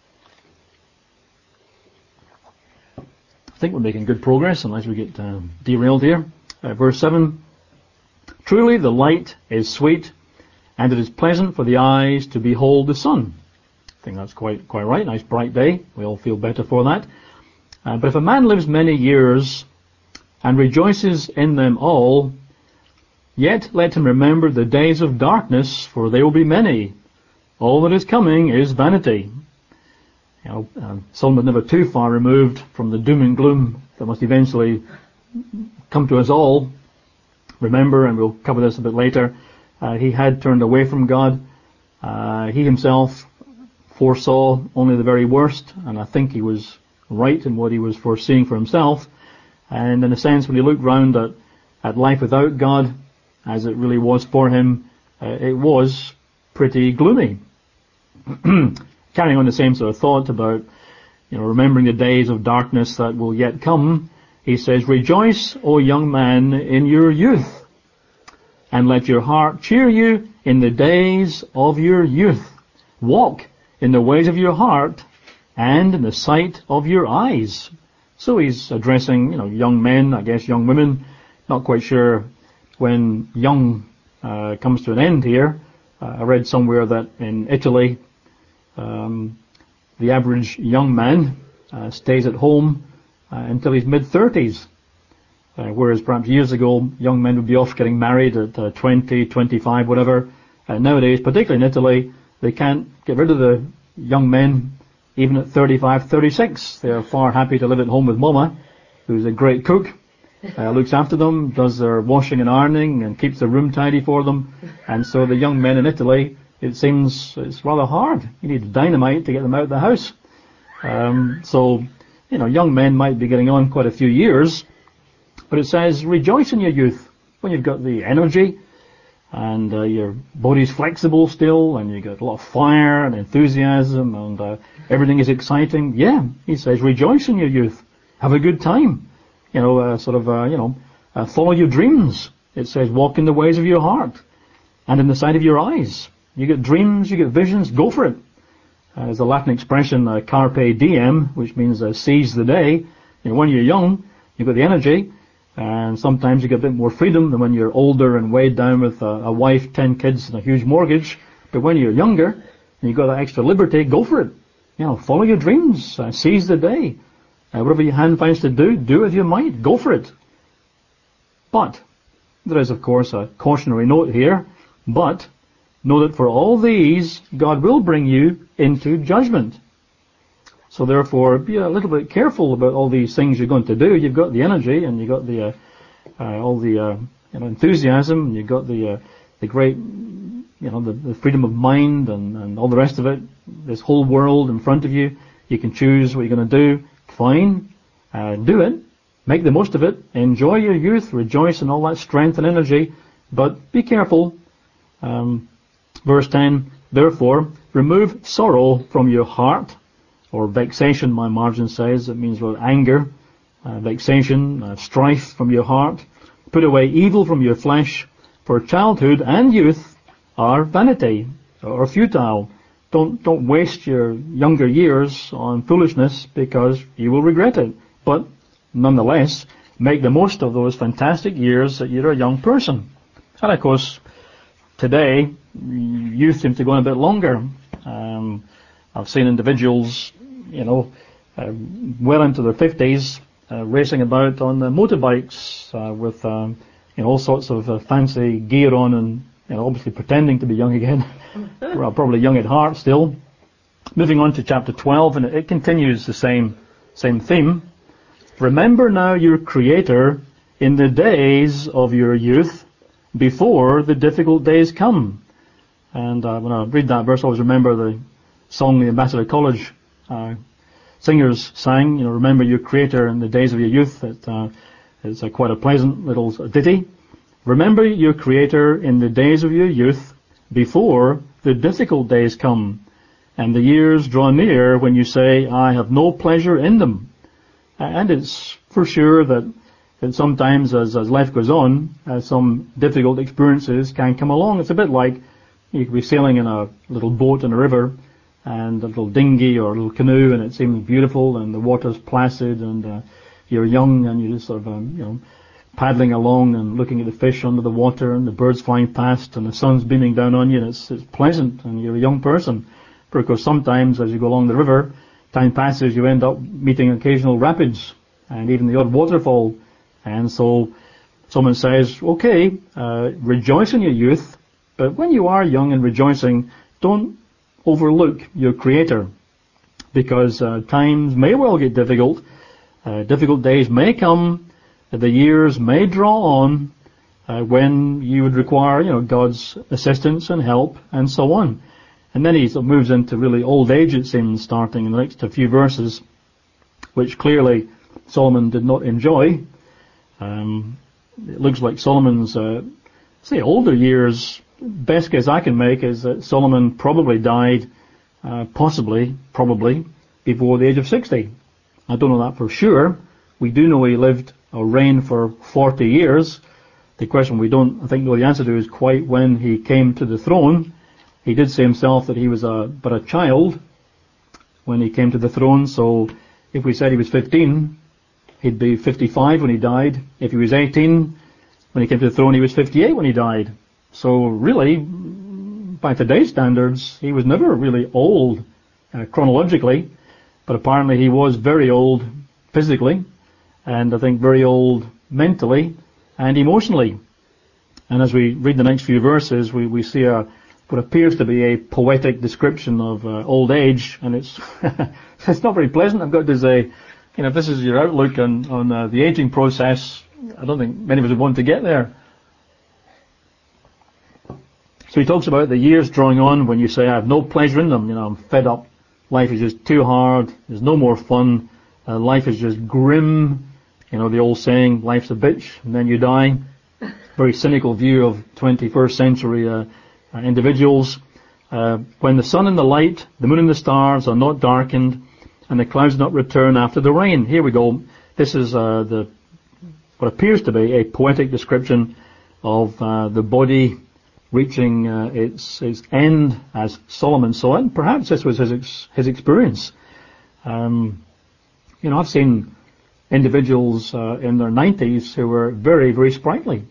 A: I think we're making good progress unless we get uh, derailed here. Uh, verse seven. Truly the light is sweet, and it is pleasant for the eyes to behold the sun. I think that's quite quite right. Nice bright day. We all feel better for that. Uh, but if a man lives many years and rejoices in them all, yet let him remember the days of darkness, for they will be many. All that is coming is vanity. You know, um, Solomon never too far removed from the doom and gloom that must eventually come to us all. Remember, and we'll cover this a bit later, uh, he had turned away from God. Uh, he himself foresaw only the very worst, and I think he was right in what he was foreseeing for himself. And in a sense, when he looked round at, at life without God, as it really was for him, uh, it was pretty gloomy. Carrying on the same sort of thought about, you know, remembering the days of darkness that will yet come, he says, rejoice, O young man, in your youth, and let your heart cheer you in the days of your youth. Walk in the ways of your heart and in the sight of your eyes. So he's addressing, you know, young men, I guess young women. Not quite sure when young uh, comes to an end here. Uh, I read somewhere that in Italy, um, the average young man uh, stays at home uh, until his mid-thirties. Uh, whereas perhaps years ago, young men would be off getting married at uh, twenty, twenty-five, whatever. Uh, nowadays, particularly in Italy, they can't get rid of the young men even at thirty-five, thirty-six. They're far happy to live at home with Mama, who's a great cook, uh, looks after them, does their washing and ironing, and keeps the room tidy for them. And so the young men in Italy, it seems it's rather hard. You need dynamite to get them out of the house. Um, so, you know, young men might be getting on quite a few years, but it says, rejoice in your youth, when you've got the energy, and uh, your body's flexible still, and you got a lot of fire and enthusiasm, and uh, everything is exciting. Yeah, he says, rejoice in your youth. Have a good time. You know, uh, sort of, uh, you know, uh, follow your dreams. It says, walk in the ways of your heart and in the sight of your eyes. You get dreams, you get visions, go for it. Uh, there's a Latin expression, uh, carpe diem, which means uh, seize the day. You know, when you're young, you've got the energy, and sometimes you get a bit more freedom than when you're older and weighed down with a, a wife, ten kids, and a huge mortgage. But when you're younger, and you've got that extra liberty, go for it. You know, follow your dreams, uh, seize the day. Uh, whatever your hand finds to do, do with your might. Go for it. But there is, of course, a cautionary note here. But know that for all these, God will bring you into judgment. So therefore, be a little bit careful about all these things you're going to do. You've got the energy, and you've got the uh, uh, all the uh, you know, enthusiasm, and you've got the uh, the great, you know, the, the freedom of mind, and, and all the rest of it. This whole world in front of you. You can choose what you're going to do. Fine, uh, do it. Make the most of it. Enjoy your youth. Rejoice in all that strength and energy. But be careful. Um, verse ten. Therefore, remove sorrow from your heart. Or vexation, my margin says. It means well, anger, uh, vexation, uh, strife from your heart. Put away evil from your flesh, for childhood and youth are vanity, or futile. Don't, don't waste your younger years on foolishness, because you will regret it. But, nonetheless, make the most of those fantastic years that you're a young person. And of course, today, youth seems to go on a bit longer. Um, I've seen individuals, you know, uh, well into their fifties, uh, racing about on uh, motorbikes uh, with, um, you know, all sorts of uh, fancy gear on, and, you know, obviously pretending to be young again. Well, probably young at heart still. Moving on to chapter twelve, and it, it continues the same same theme. Remember now your Creator in the days of your youth, before the difficult days come. And uh, when I read that verse, I always remember the song the Ambassador College uh, singers sang, you know, remember your Creator in the days of your youth. It, uh, it's a quite a pleasant little ditty. Remember your Creator in the days of your youth, before the difficult days come, and the years draw near when you say, I have no pleasure in them. And it's for sure that, that sometimes as, as life goes on, uh, some difficult experiences can come along. It's a bit like you could be sailing in a little boat in a river, and a little dinghy or a little canoe, and it seems beautiful, and the water's placid, and uh, you're young, and you're just sort of, um, you know, paddling along and looking at the fish under the water, and the birds flying past, and the sun's beaming down on you, and it's, it's pleasant, and you're a young person. But of course, sometimes as you go along the river, time passes, you end up meeting occasional rapids, and even the odd waterfall. And so someone says, okay, uh, rejoice in your youth, but when you are young and rejoicing, don't overlook your Creator, because uh, times may well get difficult, uh, difficult days may come, the years may draw on uh, when you would require, you know, God's assistance and help and so on. And then he sort of moves into really old age, it seems, starting in the next few verses, which clearly Solomon did not enjoy. Um, it looks like Solomon's, uh, say, older years, best guess I can make is that Solomon probably died, uh, possibly, probably, before the age of sixty. I don't know that for sure. We do know he lived or reigned for forty years. The question we don't, I think, know the answer to is quite when he came to the throne. He did say himself that he was a, but a child when he came to the throne, so if we said he was fifteen, he'd be fifty-five when he died. If he was eighteen, when he came to the throne, he was fifty-eight when he died. So really, by today's standards, he was never really old uh, chronologically, but apparently he was very old physically, and I think very old mentally and emotionally. And as we read the next few verses, we, we see a what appears to be a poetic description of uh, old age, and it's it's not very pleasant. I've got to say, you know, if this is your outlook on, on uh, the aging process, I don't think many of us would want to get there. So he talks about the years drawing on when you say, I have no pleasure in them, you know, I'm fed up, life is just too hard, there's no more fun, uh, life is just grim, you know, the old saying, life's a bitch, and then you die. Very cynical view of twenty-first century uh, uh, individuals. Uh, when the sun and the light, the moon and the stars are not darkened, and the clouds not return after the rain. Here we go. This is uh, the what appears to be a poetic description of uh, the body reaching uh, its its end as Solomon saw it. And perhaps this was his ex- his experience. Um, you know, I've seen individuals uh, in their nineties who were very, very sprightly.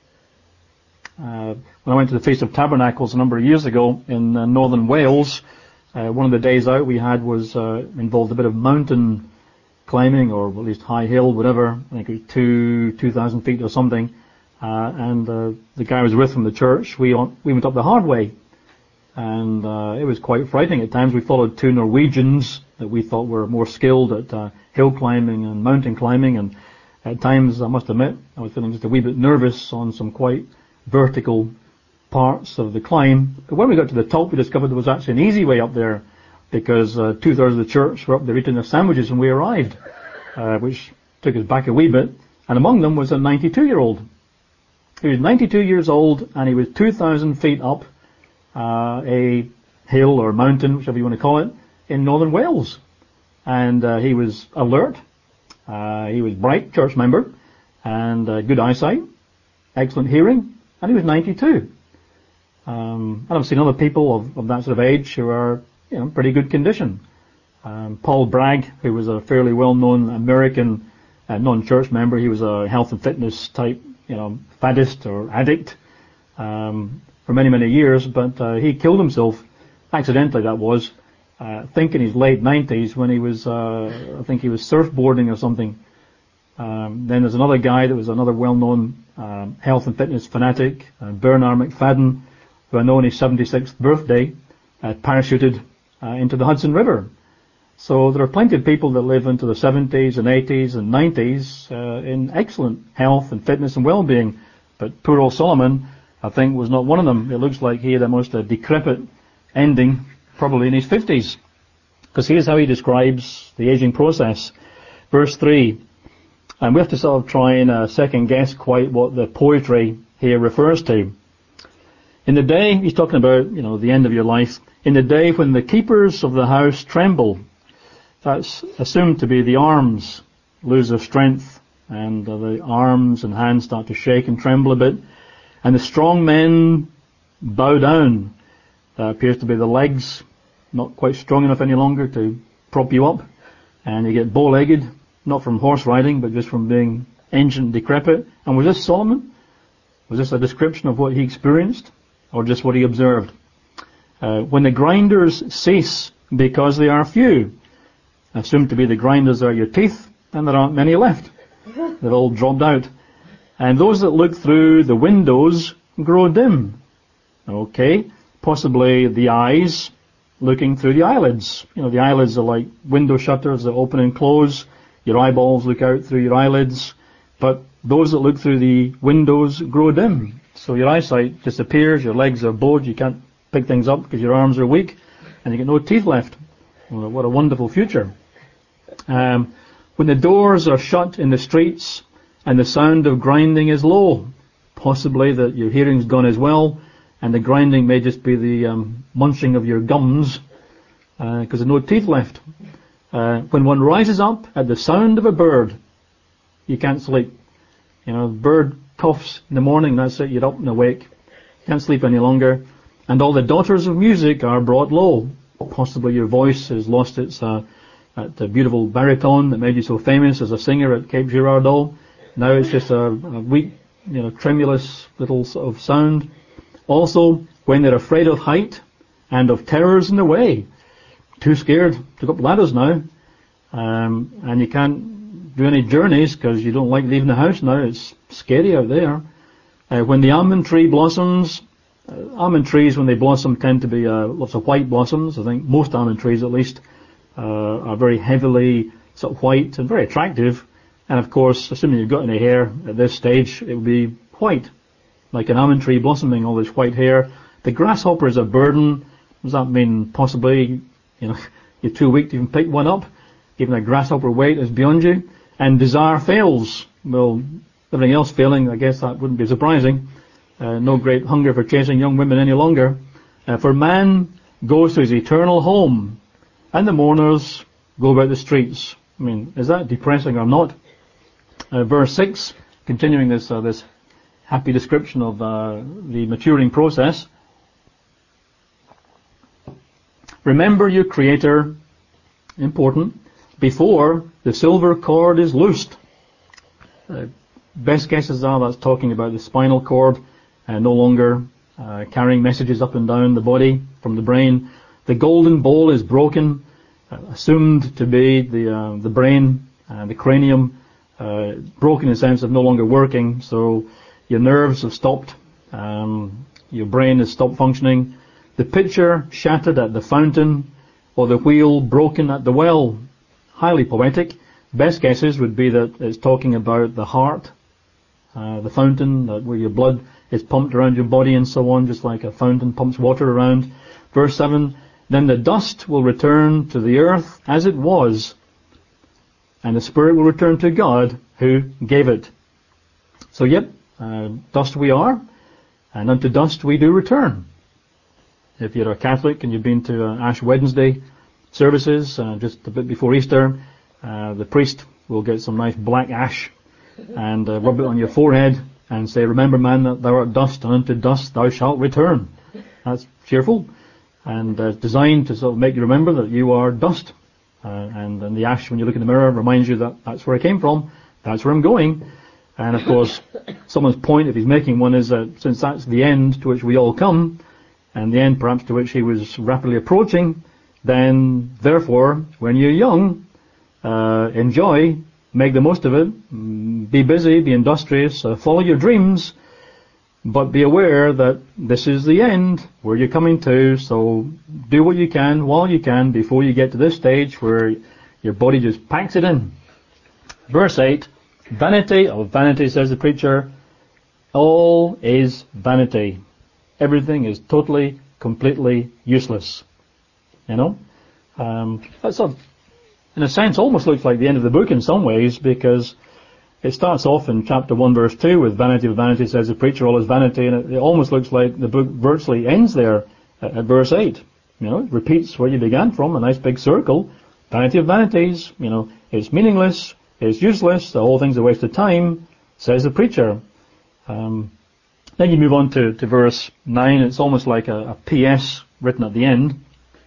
A: Uh, when I went to the Feast of Tabernacles a number of years ago in uh, northern Wales, uh, one of the days out we had was uh, involved a bit of mountain climbing, or at least high hill, whatever. I think it was two, two thousand feet or something. Uh, and uh, the guy I was with from the church, we on, we went up the hard way, and uh, it was quite frightening at times. We followed two Norwegians that we thought were more skilled at uh, hill climbing and mountain climbing, and at times, I must admit, I was feeling just a wee bit nervous on some quite vertical parts of the climb. But when we got to the top, we discovered there was actually an easy way up there, because uh, two-thirds of the church were up there eating their sandwiches when we arrived, uh, which took us back a wee bit. And among them was a ninety-two-year-old. He was ninety-two years old, and he was two thousand feet up uh, a hill or mountain, whichever you want to call it, in northern Wales. And uh, he was alert. Uh, he was bright, church member, and uh, good eyesight, excellent hearing, and he was ninety-two. Um, and I've seen other people of, of that sort of age who are, you know, pretty good condition. Um, Paul Bragg, who was a fairly well-known American uh, non-church member, he was a health and fitness type, you know, faddist or addict um, for many, many years, but uh, he killed himself, accidentally that was, uh, I think in his late nineties when he was, uh, I think he was surfboarding or something. Um, then there's another guy that was another well-known um, health and fitness fanatic, uh, Bernard McFadden, who I know on his seventy-sixth birthday uh, parachuted uh, into the Hudson River. So there are plenty of people that live into the seventies and eighties and nineties uh, in excellent health and fitness and well-being. But poor old Solomon, I think, was not one of them. It looks like he had a most uh, decrepit ending, probably in his fifties. Because here's how he describes the aging process. Verse three, and we have to sort of try and uh, second guess quite what the poetry here refers to. In the day, he's talking about, you know, the end of your life. In the day when the keepers of the house tremble, that's assumed to be the arms lose their strength, and uh, the arms and hands start to shake and tremble a bit, and the strong men bow down. That appears to be the legs not quite strong enough any longer to prop you up, and you get bow-legged, not from horse riding, but just from being ancient and decrepit. And was this Solomon? Was this a description of what he experienced, or just what he observed? Uh, when the grinders cease because they are few, assumed to be the grinders are your teeth, and there aren't many left. They've all dropped out. And those that look through the windows grow dim. Okay, possibly the eyes looking through the eyelids. You know, the eyelids are like window shutters that open and close. Your eyeballs look out through your eyelids. But those that look through the windows grow dim. So your eyesight disappears, your legs are bowed, you can't pick things up because your arms are weak, and you get no teeth left. Well, what a wonderful future. Um, when the doors are shut in the streets and the sound of grinding is low, possibly that your hearing's gone as well, and the grinding may just be the um, munching of your gums because uh, there's no teeth left. Uh, when one rises up at the sound of a bird, you can't sleep. You know, the bird coughs in the morning, that's it, you're up and awake. Can't sleep any longer. And all the daughters of music are brought low. Possibly your voice has lost its uh, that beautiful baritone that made you so famous as a singer at Cape Girardeau. Now it's just a, a weak, you know, tremulous little sort of sound. Also, when they're afraid of height and of terrors in the way, too scared to go up ladders now, um, and you can't do any journeys because you don't like leaving the house now. It's scary out there. Uh, when the almond tree blossoms, uh, almond trees when they blossom tend to be uh, lots of white blossoms. I think most almond trees, at least, uh, are very heavily sort of white and very attractive. And of course, assuming you've got any hair at this stage, it will be white, like an almond tree blossoming, all this white hair. The grasshopper is a burden. Does that mean possibly, you know, you're too weak to even pick one up? Even a grasshopper weight is beyond you. And desire fails. Well, everything else failing, I guess that wouldn't be surprising. Uh, no great hunger for chasing young women any longer. Uh, for man goes to his eternal home, and the mourners go about the streets. I mean, is that depressing or not? Uh, verse six, continuing this uh, this happy description of uh, the maturing process. Remember your Creator, important, before the silver cord is loosed. Uh, best guesses are that's talking about the spinal cord uh, no longer uh, carrying messages up and down the body from the brain. The golden bowl is broken, uh, assumed to be the uh, the brain, uh, the cranium, uh, broken in the sense of no longer working. So your nerves have stopped, um, your brain has stopped functioning. The pitcher shattered at the fountain, or the wheel broken at the well. Highly poetic. Best guesses would be that it's talking about the heart, uh, the fountain, that where your blood is pumped around your body and so on, just like a fountain pumps water around. Verse seven, then the dust will return to the earth as it was, and the spirit will return to God who gave it. So yep, uh, dust we are, and unto dust we do return. If you're a Catholic and you've been to uh, Ash Wednesday services uh, just a bit before Easter, uh, the priest will get some nice black ash and uh, rub it on your forehead and say, remember man that thou art dust, and unto dust thou shalt return. That's cheerful and uh, designed to sort of make you remember that you are dust. Uh, and, and the ash, when you look in the mirror, reminds you that that's where I came from, that's where I'm going. And of course, someone's point, if he's making one, is that since that's the end to which we all come, and the end perhaps to which he was rapidly approaching, then therefore, when you're young, uh, enjoy, make the most of it, be busy, be industrious, uh, follow your dreams, but be aware that this is the end, where you're coming to, so do what you can while you can before you get to this stage where your body just packs it in. Verse eight, vanity of vanity, says the preacher, all is vanity. Everything is totally, completely useless. You know? Um, that sort of, in a sense, almost looks like the end of the book in some ways, because it starts off in chapter one, verse two, with vanity of vanity, says the preacher, all is vanity, and it, it almost looks like the book virtually ends there at, at verse eight. You know, it repeats where you began from, a nice big circle. Vanity of vanities, you know, it's meaningless, it's useless, the whole thing's a waste of time, says the preacher. Um, Then you move on to, to verse nine. It's almost like a, a P S written at the end.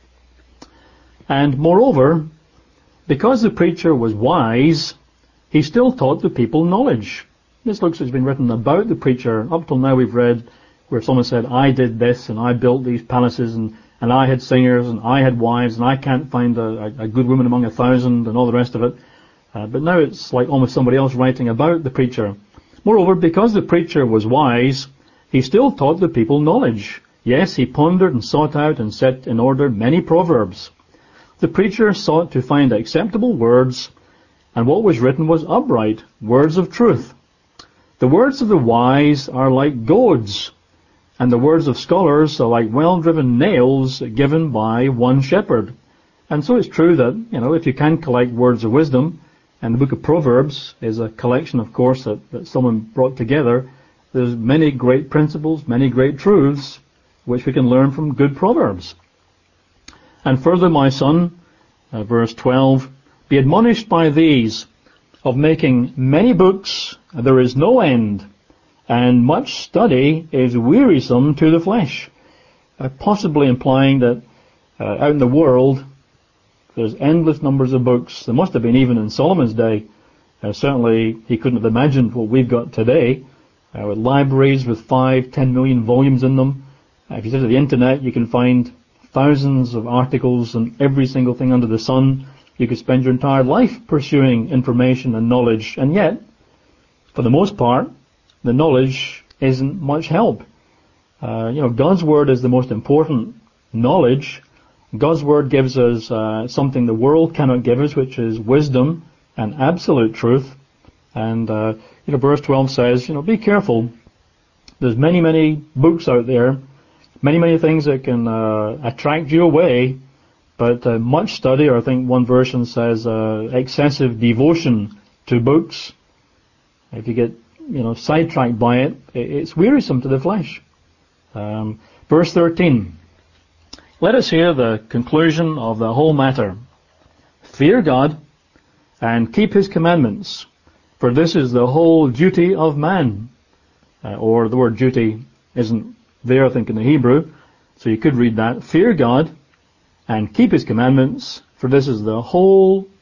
A: And moreover, because the preacher was wise, he still taught the people knowledge. This looks like it's been written about the preacher. Up till now we've read where someone said, I did this and I built these palaces and, and I had singers and I had wives and I can't find a, a good woman among a thousand and all the rest of it. Uh, but now it's like almost somebody else writing about the preacher. Moreover, because the preacher was wise, he still taught the people knowledge. Yes, he pondered and sought out and set in order many proverbs. The preacher sought to find acceptable words, and what was written was upright, words of truth. The words of the wise are like goads, and the words of scholars are like well-driven nails given by one shepherd. And so it's true that, you know, if you can collect words of wisdom, and the book of Proverbs is a collection, of course, that, that someone brought together, there's many great principles, many great truths, which we can learn from good Proverbs. And further, my son, uh, verse twelve, be admonished by these, of making many books there is no end, and much study is wearisome to the flesh. Uh, possibly implying that uh, out in the world, there's endless numbers of books. There must have been even in Solomon's day. Uh, certainly, he couldn't have imagined what we've got today. Uh, with libraries with five, ten million volumes in them. Uh, if you go to the internet, you can find thousands of articles on every single thing under the sun. You could spend your entire life pursuing information and knowledge, and yet, for the most part, the knowledge isn't much help. Uh, you know, God's Word is the most important knowledge. God's Word gives us uh, something the world cannot give us, which is wisdom and absolute truth. And, uh, you know, verse twelve says, you know, be careful. There's many, many books out there, many, many things that can uh, attract you away, but uh, much study, or I think one version says uh, excessive devotion to books. If you get, you know, sidetracked by it, it's wearisome to the flesh. Um, verse thirteen. Let us hear the conclusion of the whole matter. Fear God and keep His commandments, for this is the whole duty of man. Uh, or the word duty isn't there, I think, in the Hebrew, so you could read that. Fear God and keep His commandments, for this is the whole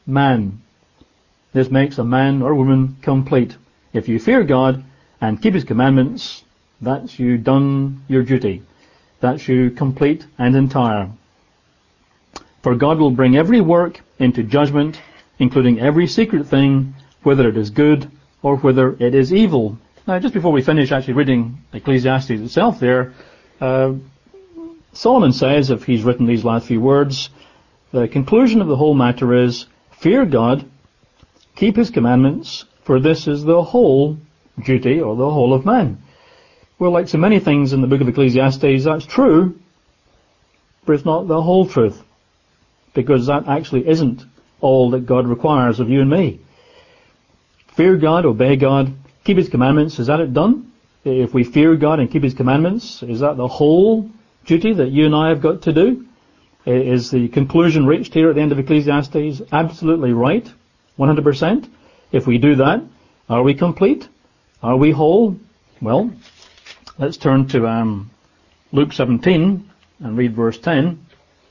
A: man. This makes a man or woman complete. If you fear God and keep His commandments, that's you done your duty. That's you complete and entire. For God will bring every work into judgment, including every secret thing, whether it is good or whether it is evil. Now, just before we finish actually reading Ecclesiastes itself there, uh, Solomon says, if he's written these last few words, the conclusion of the whole matter is, fear God, keep His commandments, for this is the whole duty or the whole of man. Well, like so many things in the book of Ecclesiastes, that's true, but it's not the whole truth, because that actually isn't all that God requires of you and me. Fear God, obey God, keep His commandments. Is that it done? If we fear God and keep His commandments, is that the whole duty that you and I have got to do? Is the conclusion reached here at the end of Ecclesiastes absolutely right? one hundred percent? If we do that, are we complete? Are we whole? Well, let's turn to um, Luke seventeen and read verse ten.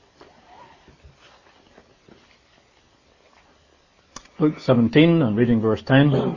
A: Luke seventeen and reading verse ten.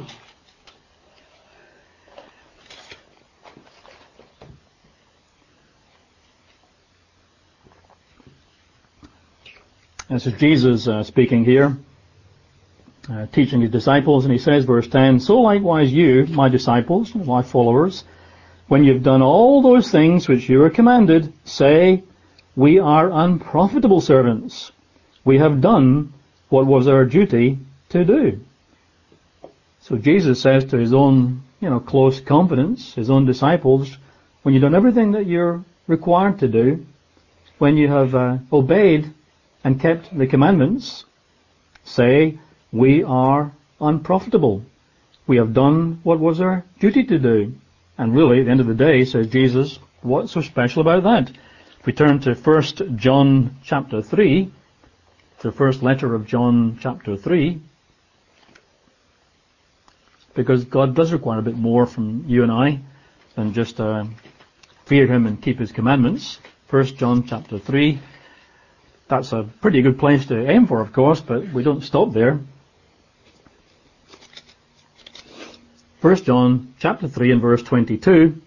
A: This is Jesus uh, speaking here, uh, teaching His disciples, and He says, verse ten, so likewise you, my disciples, my followers, when you've done all those things which you are commanded, say, we are unprofitable servants. We have done what was our duty to do. So Jesus says to His own, you know, close confidence, His own disciples, when you've done everything that you're required to do, when you have uh, obeyed and kept the commandments, say, we are unprofitable. We have done what was our duty to do. And really, at the end of the day, says Jesus, what's so special about that? If we turn to First John chapter three, the first letter of John chapter three, because God does require a bit more from you and I than just uh, fear Him and keep His commandments. First John chapter three. That's a pretty good place to aim for, of course, but we don't stop there. First John chapter three and verse twenty-two.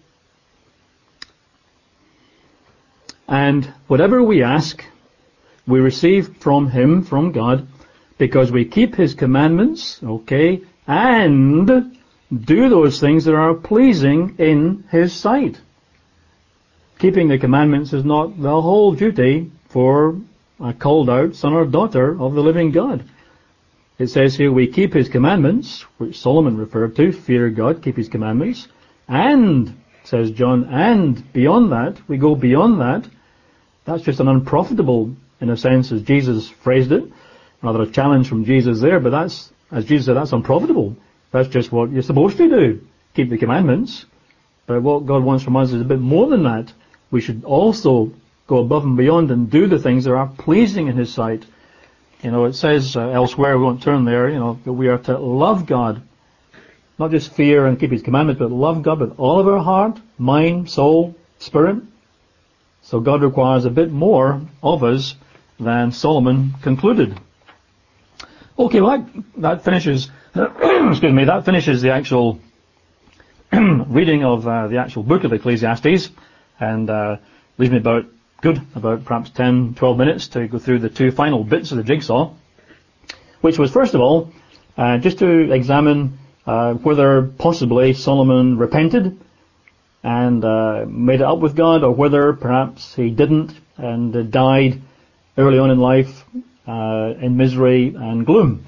A: And whatever we ask, we receive from Him, from God, because we keep His commandments, okay, and do those things that are pleasing in His sight. Keeping the commandments is not the whole duty for a called out son or daughter of the living God. It says here we keep His commandments, which Solomon referred to, fear God, keep His commandments, and, says John, and beyond that, we go beyond that. That's just an unprofitable, in a sense, as Jesus phrased it, rather a challenge from Jesus there, but that's, as Jesus said, that's unprofitable. That's just what you're supposed to do, keep the commandments. But what God wants from us is a bit more than that. We should also go above and beyond and do the things that are pleasing in His sight. You know, it says uh, elsewhere, we won't turn there, you know, that we are to love God. Not just fear and keep His commandments, but love God with all of our heart, mind, soul, spirit. So God requires a bit more of us than Solomon concluded. Okay, well that, that finishes, excuse me, that finishes the actual reading of uh, the actual book of Ecclesiastes, and uh, leaves me about good, about perhaps ten, twelve minutes to go through the two final bits of the jigsaw, which was, first of all, uh, just to examine uh, whether possibly Solomon repented and uh, made it up with God, or whether perhaps he didn't and uh, died early on in life uh, in misery and gloom.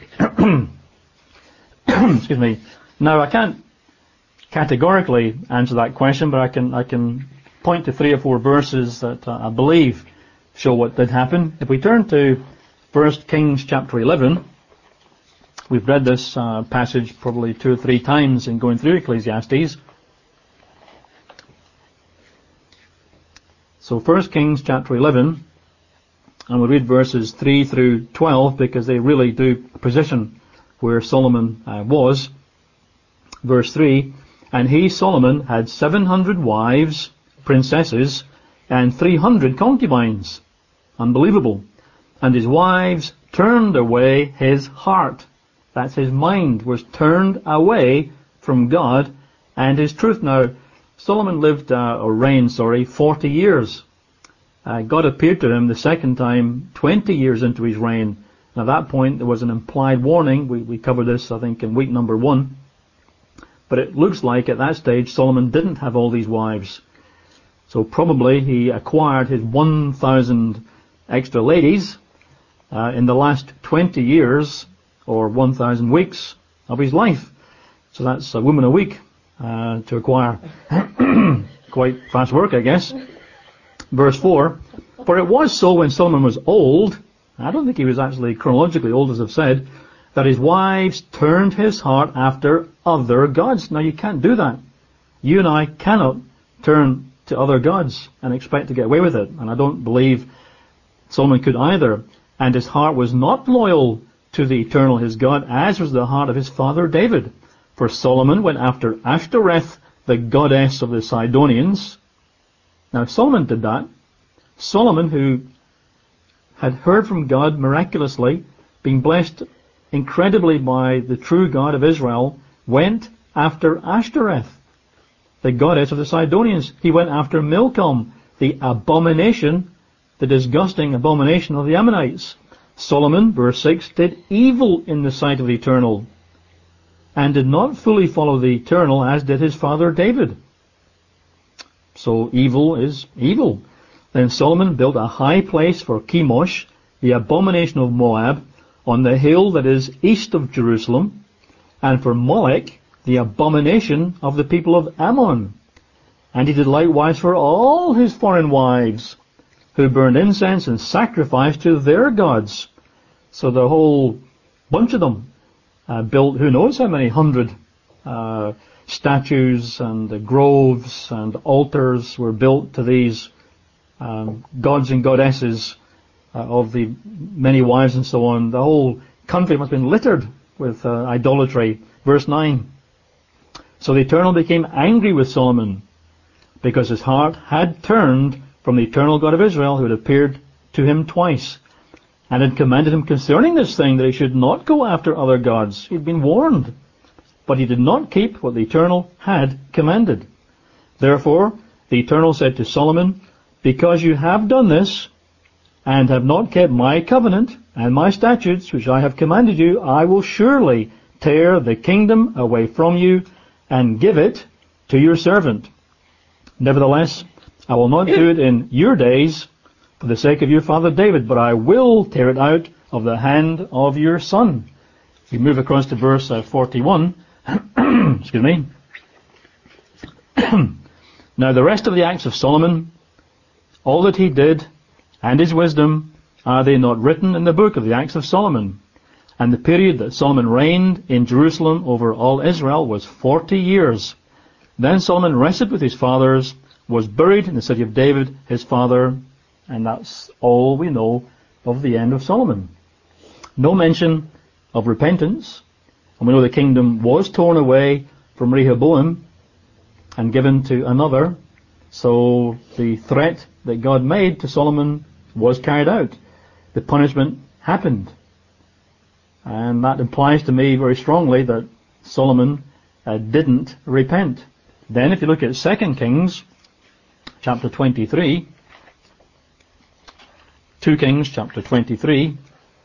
A: Excuse me. Now, I can't categorically answer that question, but I can I can point to three or four verses that uh, I believe show what did happen. If we turn to First Kings chapter eleven, we've read this uh, passage probably two or three times in going through Ecclesiastes. So First Kings chapter eleven, and we'll read verses three through twelve because they really do position where Solomon uh, was. Verse three, and he, Solomon, had seven hundred wives, princesses, and three hundred concubines. Unbelievable. And his wives turned away his heart. That's his mind was turned away from God and his truth. Now, Solomon lived, uh, or reigned, sorry, forty years. Uh, God appeared to him the second time twenty years into his reign. And at that point, there was an implied warning. We, we covered this, I think, in week number one. But it looks like at that stage, Solomon didn't have all these wives. So probably he acquired his one thousand extra ladies uh, in the last twenty years, or one thousand weeks of his life. So that's a woman a week uh, to acquire. Quite fast work, I guess. Verse four, for it was so when Solomon was old, I don't think he was actually chronologically old, as I've said, that his wives turned his heart after other gods. Now, you can't do that. You and I cannot turn to other gods and expect to get away with it. And I don't believe Solomon could either. And his heart was not loyal to the eternal his God, as was the heart of his father David. For Solomon went after Ashtoreth, the goddess of the Sidonians. Now, Solomon did that. Solomon, who had heard from God miraculously, being blessed incredibly by the true God of Israel, went after Ashtoreth, the goddess of the Sidonians. He went after Milcom, the abomination, the disgusting abomination of the Ammonites. Solomon, verse six, did evil in the sight of the Eternal, and did not fully follow the Eternal as did his father David. So evil is evil. Then Solomon built a high place for Chemosh, the abomination of Moab, on the hill that is east of Jerusalem, and for Molech, the abomination of the people of Ammon. And he did likewise for all his foreign wives, who burned incense and sacrificed to their gods. So the whole bunch of them uh, built who knows how many hundred uh, statues and uh, groves and altars were built to these um, gods and goddesses uh, of the many wives and so on. The whole country must have been littered with uh, idolatry. Verse nine. So the Eternal became angry with Solomon, because his heart had turned from the eternal God of Israel, who had appeared to him twice, and had commanded him concerning this thing, that he should not go after other gods. He had been warned, but he did not keep what the Eternal had commanded. Therefore, the Eternal said to Solomon, because you have done this, and have not kept my covenant and my statutes, which I have commanded you, I will surely tear the kingdom away from you, and give it to your servant. Nevertheless, I will not do it in your days for the sake of your father David, but I will tear it out of the hand of your son. We move across to verse uh, forty-one. Excuse me. Now the rest of the acts of Solomon, all that he did, and his wisdom, are they not written in the book of the acts of Solomon? And the period that Solomon reigned in Jerusalem over all Israel was forty years. Then Solomon rested with his fathers, was buried in the city of David, his father, and that's all we know of the end of Solomon. No mention of repentance, and we know the kingdom was torn away from Rehoboam and given to another, so the threat that God made to Solomon was carried out. The punishment happened. And that implies to me very strongly that Solomon uh, didn't repent. Then if you look at Second Kings chapter twenty-three, Second Kings chapter twenty-three,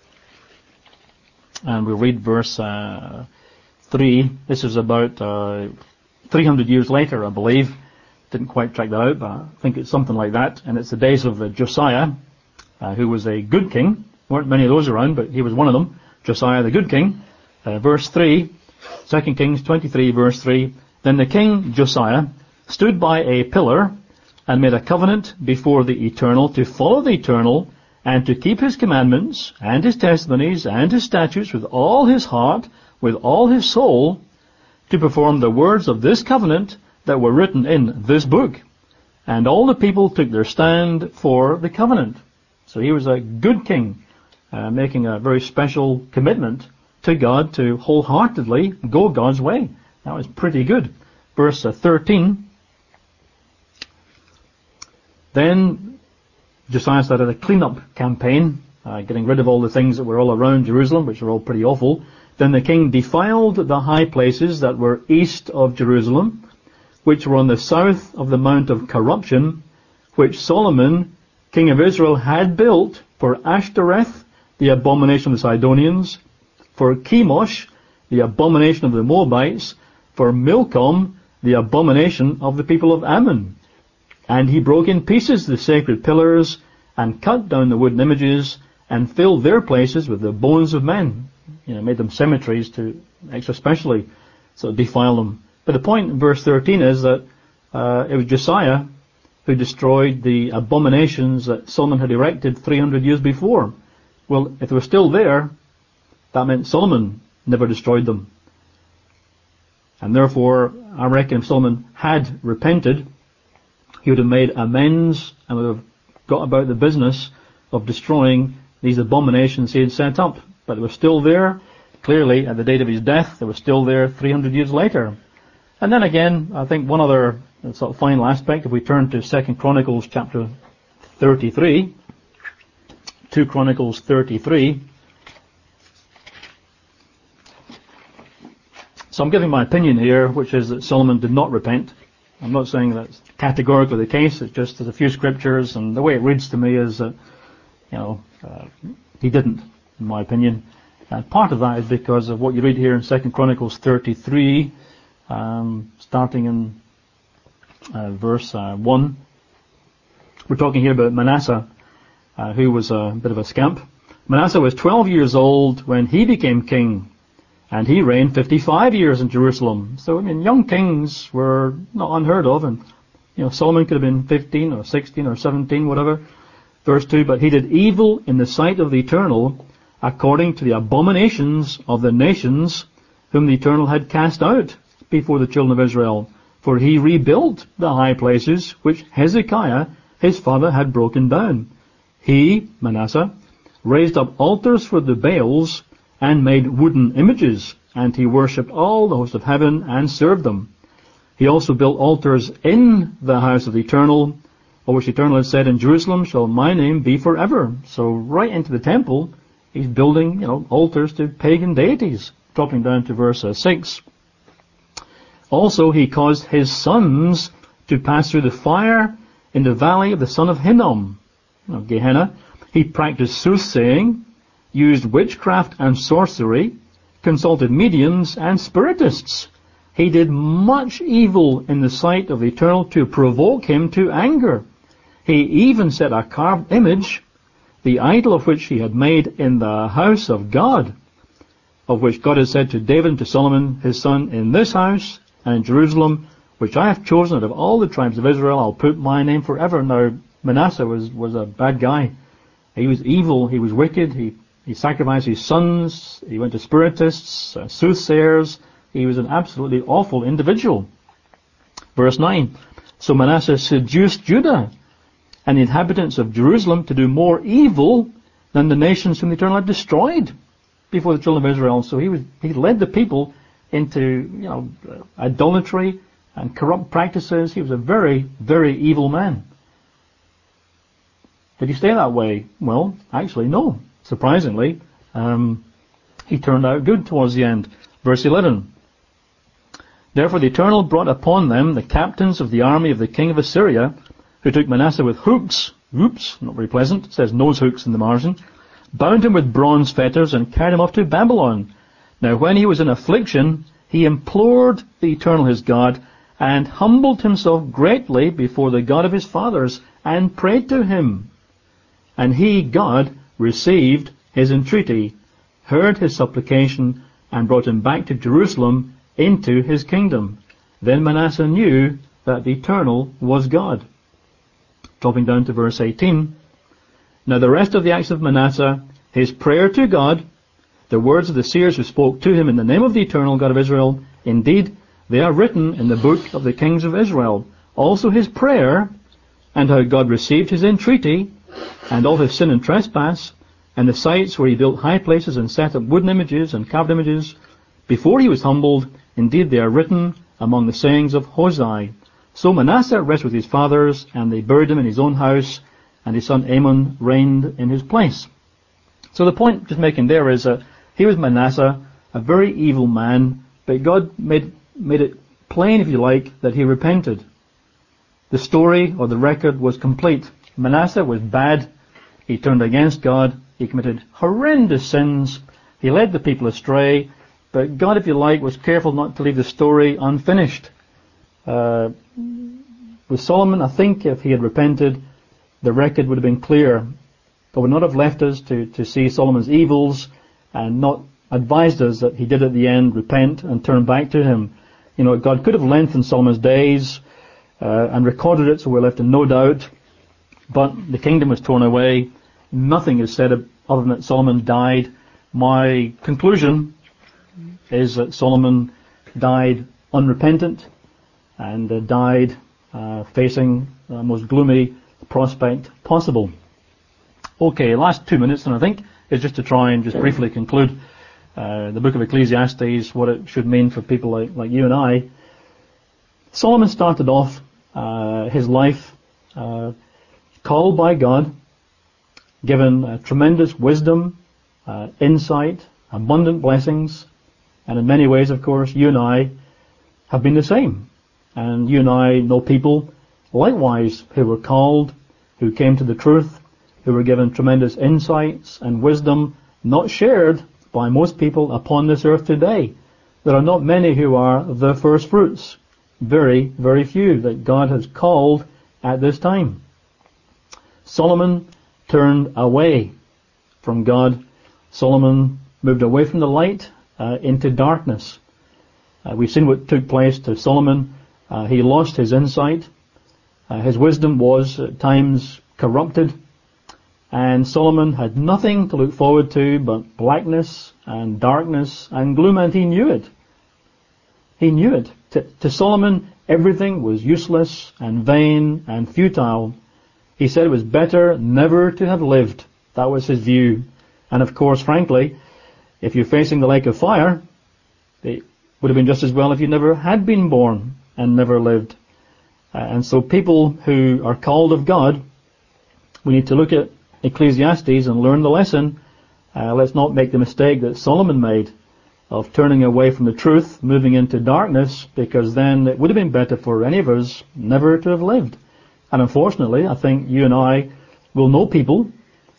A: and we'll read verse uh, three. This is about uh, three hundred years later, I believe. Didn't quite track that out, but I think it's something like that. And it's the days of uh, Josiah, uh, who was a good king. Weren't many of those around, but he was one of them. Josiah the good king. Uh, verse three, Second Kings twenty-three, verse three. Then the king Josiah stood by a pillar and made a covenant before the Eternal to follow the Eternal and to keep his commandments and his testimonies and his statutes with all his heart, with all his soul, to perform the words of this covenant that were written in this book. And all the people took their stand for the covenant. So he was a good king, uh, making a very special commitment to God to wholeheartedly go God's way. That was pretty good. Verse uh, thirteen. Then Josiah started a clean-up campaign uh, getting rid of all the things that were all around Jerusalem, which are all pretty awful, then the king defiled the high places that were east of Jerusalem, which were on the south of the Mount of Corruption, which Solomon, king of Israel, had built for Ashtoreth, the abomination of the Sidonians, for Chemosh, the abomination of the Moabites, for Milcom, the abomination of the people of Ammon. And he broke in pieces the sacred pillars, and cut down the wooden images, and filled their places with the bones of men. You know, made them cemeteries to extra specially sort of defile them. But the point in verse thirteen is that uh, it was Josiah who destroyed the abominations that Solomon had erected three hundred years before. Well, if they were still there, that meant Solomon never destroyed them. And therefore, I reckon if Solomon had repented, he would have made amends and would have got about the business of destroying these abominations he had set up. But they were still there, clearly, at the date of his death. They were still there three hundred years later. And then again, I think one other sort of final aspect, if we turn to Second Chronicles chapter thirty-three, two Chronicles thirty-three. So I'm giving my opinion here, which is that Solomon did not repent. I'm not saying that's categorically the case. It's just there's a few scriptures, and the way it reads to me is that, you know, uh, he didn't, in my opinion. And part of that is because of what you read here in Second Chronicles thirty-three, um, starting in uh, verse uh, one. We're talking here about Manasseh, uh, who was a bit of a scamp. Manasseh was twelve years old when he became king, and he reigned fifty-five years in Jerusalem. So, I mean, young kings were not unheard of, and, you know, Solomon could have been fifteen or sixteen or seventeen, whatever. Verse two, but he did evil in the sight of the Eternal, according to the abominations of the nations whom the Eternal had cast out before the children of Israel. For he rebuilt the high places which Hezekiah, his father, had broken down. He, Manasseh, raised up altars for the Baals, and made wooden images, and he worshipped all the host of heaven and served them. He also built altars in the house of the Eternal, of which the Eternal had said, in Jerusalem shall my name be forever. So right into the temple, he's building, you know, altars to pagan deities. Dropping down to verse uh, six. Also he caused his sons to pass through the fire in the valley of the son of Hinnom, you know, Gehenna. He practiced soothsaying, used witchcraft and sorcery, consulted mediums and spiritists. He did much evil in the sight of the Eternal to provoke him to anger. He even set a carved image, the idol of which he had made in the house of God, of which God had said to David and to Solomon his son, in this house and in Jerusalem, which I have chosen out of all the tribes of Israel, I'll put my name forever. Now, Manasseh was, was a bad guy. He was evil, he was wicked, he He sacrificed his sons, he went to spiritists, uh, soothsayers. He was an absolutely awful individual. Verse nine, so Manasseh seduced Judah and the inhabitants of Jerusalem to do more evil than the nations whom the Eternal had destroyed before the children of Israel. So he was he led the people into, you know, idolatry and corrupt practices. He was a very, very evil man. Did he stay that way? Well, actually, no. Surprisingly, um, he turned out good towards the end. Verse eleven. Therefore the Eternal brought upon them the captains of the army of the king of Assyria, who took Manasseh with hooks, oops, not very pleasant, it says nose hooks in the margin, bound him with bronze fetters and carried him off to Babylon. Now when he was in affliction, he implored the Eternal his God, and humbled himself greatly before the God of his fathers, and prayed to him. And he, God, received his entreaty, heard his supplication, and brought him back to Jerusalem into his kingdom. Then Manasseh knew that the Eternal was God. Dropping down to verse eighteen. Now the rest of the acts of Manasseh, his prayer to God, the words of the seers who spoke to him in the name of the Eternal God of Israel, indeed, they are written in the book of the kings of Israel. Also his prayer, and how God received his entreaty, and all his sin and trespass, and the sites where he built high places and set up wooden images and carved images, before he was humbled, indeed they are written among the sayings of Hosea. So Manasseh rested with his fathers, and they buried him in his own house, and his son Amon reigned in his place. So the point just making there is that he was Manasseh, a very evil man, but God made, made it plain, if you like, that he repented. The story or the record was complete. Manasseh was bad. He turned against God. He committed horrendous sins. He led the people astray. But God, if you like, was careful not to leave the story unfinished. Uh, with Solomon, I think if he had repented, the record would have been clear. God would not have left us to, to see Solomon's evils and not advised us that he did at the end repent and turn back to him. You know, God could have lengthened Solomon's days uh, and recorded it so we're left in no doubt. But the kingdom was torn away. Nothing is said other than that Solomon died. My conclusion is that Solomon died unrepentant and uh, died uh, facing the most gloomy prospect possible. Okay, last two minutes, and I think, is just to try and just briefly conclude uh, the book of Ecclesiastes, what it should mean for people like, like you and I. Solomon started off uh, his life uh, called by God, given uh, tremendous wisdom, uh, insight, abundant blessings, and in many ways, of course, you and I have been the same. And you and I know people likewise who were called, who came to the truth, who were given tremendous insights and wisdom not shared by most people upon this earth today. There are not many who are the first fruits. Very, very few that God has called at this time. Solomon turned away from God. Solomon moved away from the light uh, into darkness. Uh, we've seen what took place to Solomon. Uh, he lost his insight. Uh, his wisdom was at times corrupted. And Solomon had nothing to look forward to but blackness and darkness and gloom, and he knew it. He knew it. To, to Solomon, everything was useless and vain and futile. He said it was better never to have lived. That was his view. And of course, frankly, if you're facing the lake of fire, it would have been just as well if you never had been born and never lived. Uh, and so people who are called of God, we need to look at Ecclesiastes and learn the lesson. Uh, let's not make the mistake that Solomon made of turning away from the truth, moving into darkness, because then it would have been better for any of us never to have lived. And unfortunately, I think you and I will know people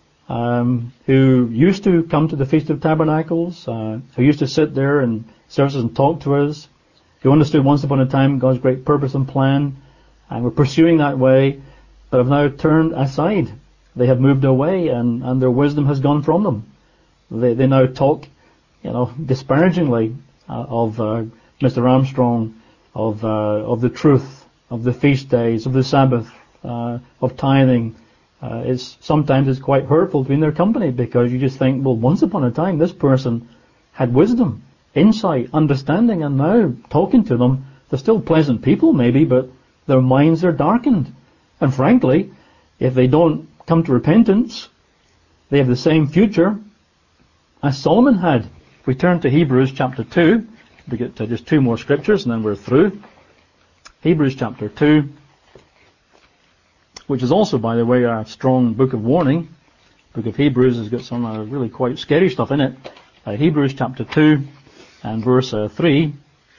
A: um, who used to come to the Feast of Tabernacles, uh, who used to sit there in services and talk to us, who understood once upon a time God's great purpose and plan, and were pursuing that way, but have now turned aside. They have moved away, and, and their wisdom has gone from them. They, they now talk, you know, disparagingly uh, of uh, Mister Armstrong, of uh, of the truth, of the feast days, of the Sabbath, uh, of tithing. Uh, it's sometimes it's quite hurtful to be in their company, because you just think, well, once upon a time this person had wisdom, insight, understanding, and now talking to them, they're still pleasant people maybe, but their minds are darkened. And frankly, if they don't come to repentance, they have the same future as Solomon had. If we turn to Hebrews chapter two, we get to just two more scriptures and then we're through. Hebrews chapter two, which is also, by the way, a strong book of warning. The book of Hebrews has got some uh, really quite scary stuff in it. Uh, Hebrews chapter two and verse uh, three.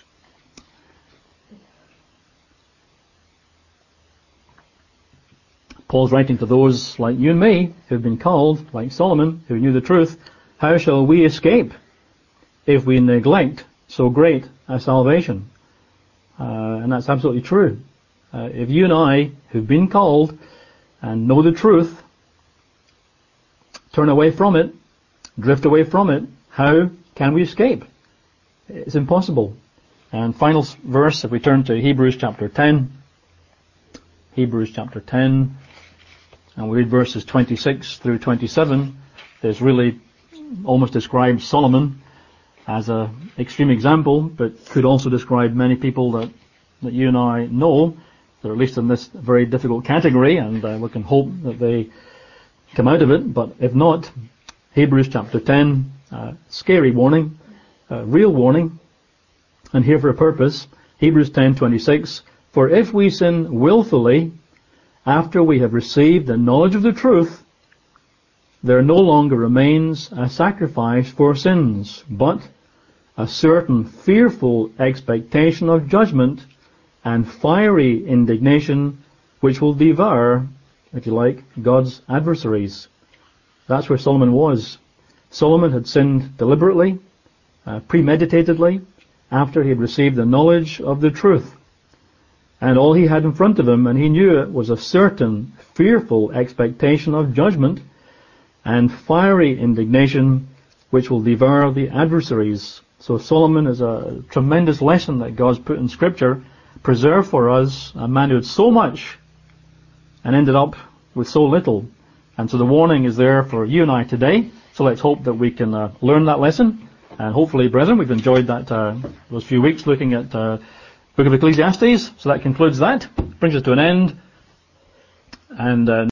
A: Paul's writing to those like you and me who have been called, like Solomon, who knew the truth. How shall we escape if we neglect so great a salvation? Uh, and that's absolutely true. Uh, if you and I, who've been called and know the truth, turn away from it, drift away from it, how can we escape? It's impossible. And final verse, if we turn to Hebrews chapter ten, Hebrews chapter ten, and we read verses twenty-six through twenty-seven, there's really almost describes Solomon as an extreme example, but could also describe many people that, that you and I know, that are at least in this very difficult category, and uh, we can hope that they come out of it. But if not, Hebrews chapter ten, uh, scary warning, uh, real warning, and here for a purpose. Hebrews ten twenty-six, for if we sin willfully after we have received the knowledge of the truth, there no longer remains a sacrifice for sins, but a certain fearful expectation of judgment and fiery indignation which will devour, if you like, God's adversaries. That's where Solomon was. Solomon had sinned deliberately, uh, premeditatedly, after he had received the knowledge of the truth. And all he had in front of him, and he knew it, was a certain fearful expectation of judgment and fiery indignation which will devour the adversaries. So Solomon is a tremendous lesson that God's put in Scripture, preserved for us, a man who had so much and ended up with so little. And so the warning is there for you and I today. So let's hope that we can uh, learn that lesson. And hopefully, brethren, we've enjoyed that uh, those few weeks looking at uh, Book of Ecclesiastes. So that concludes that. Brings us to an end. And uh,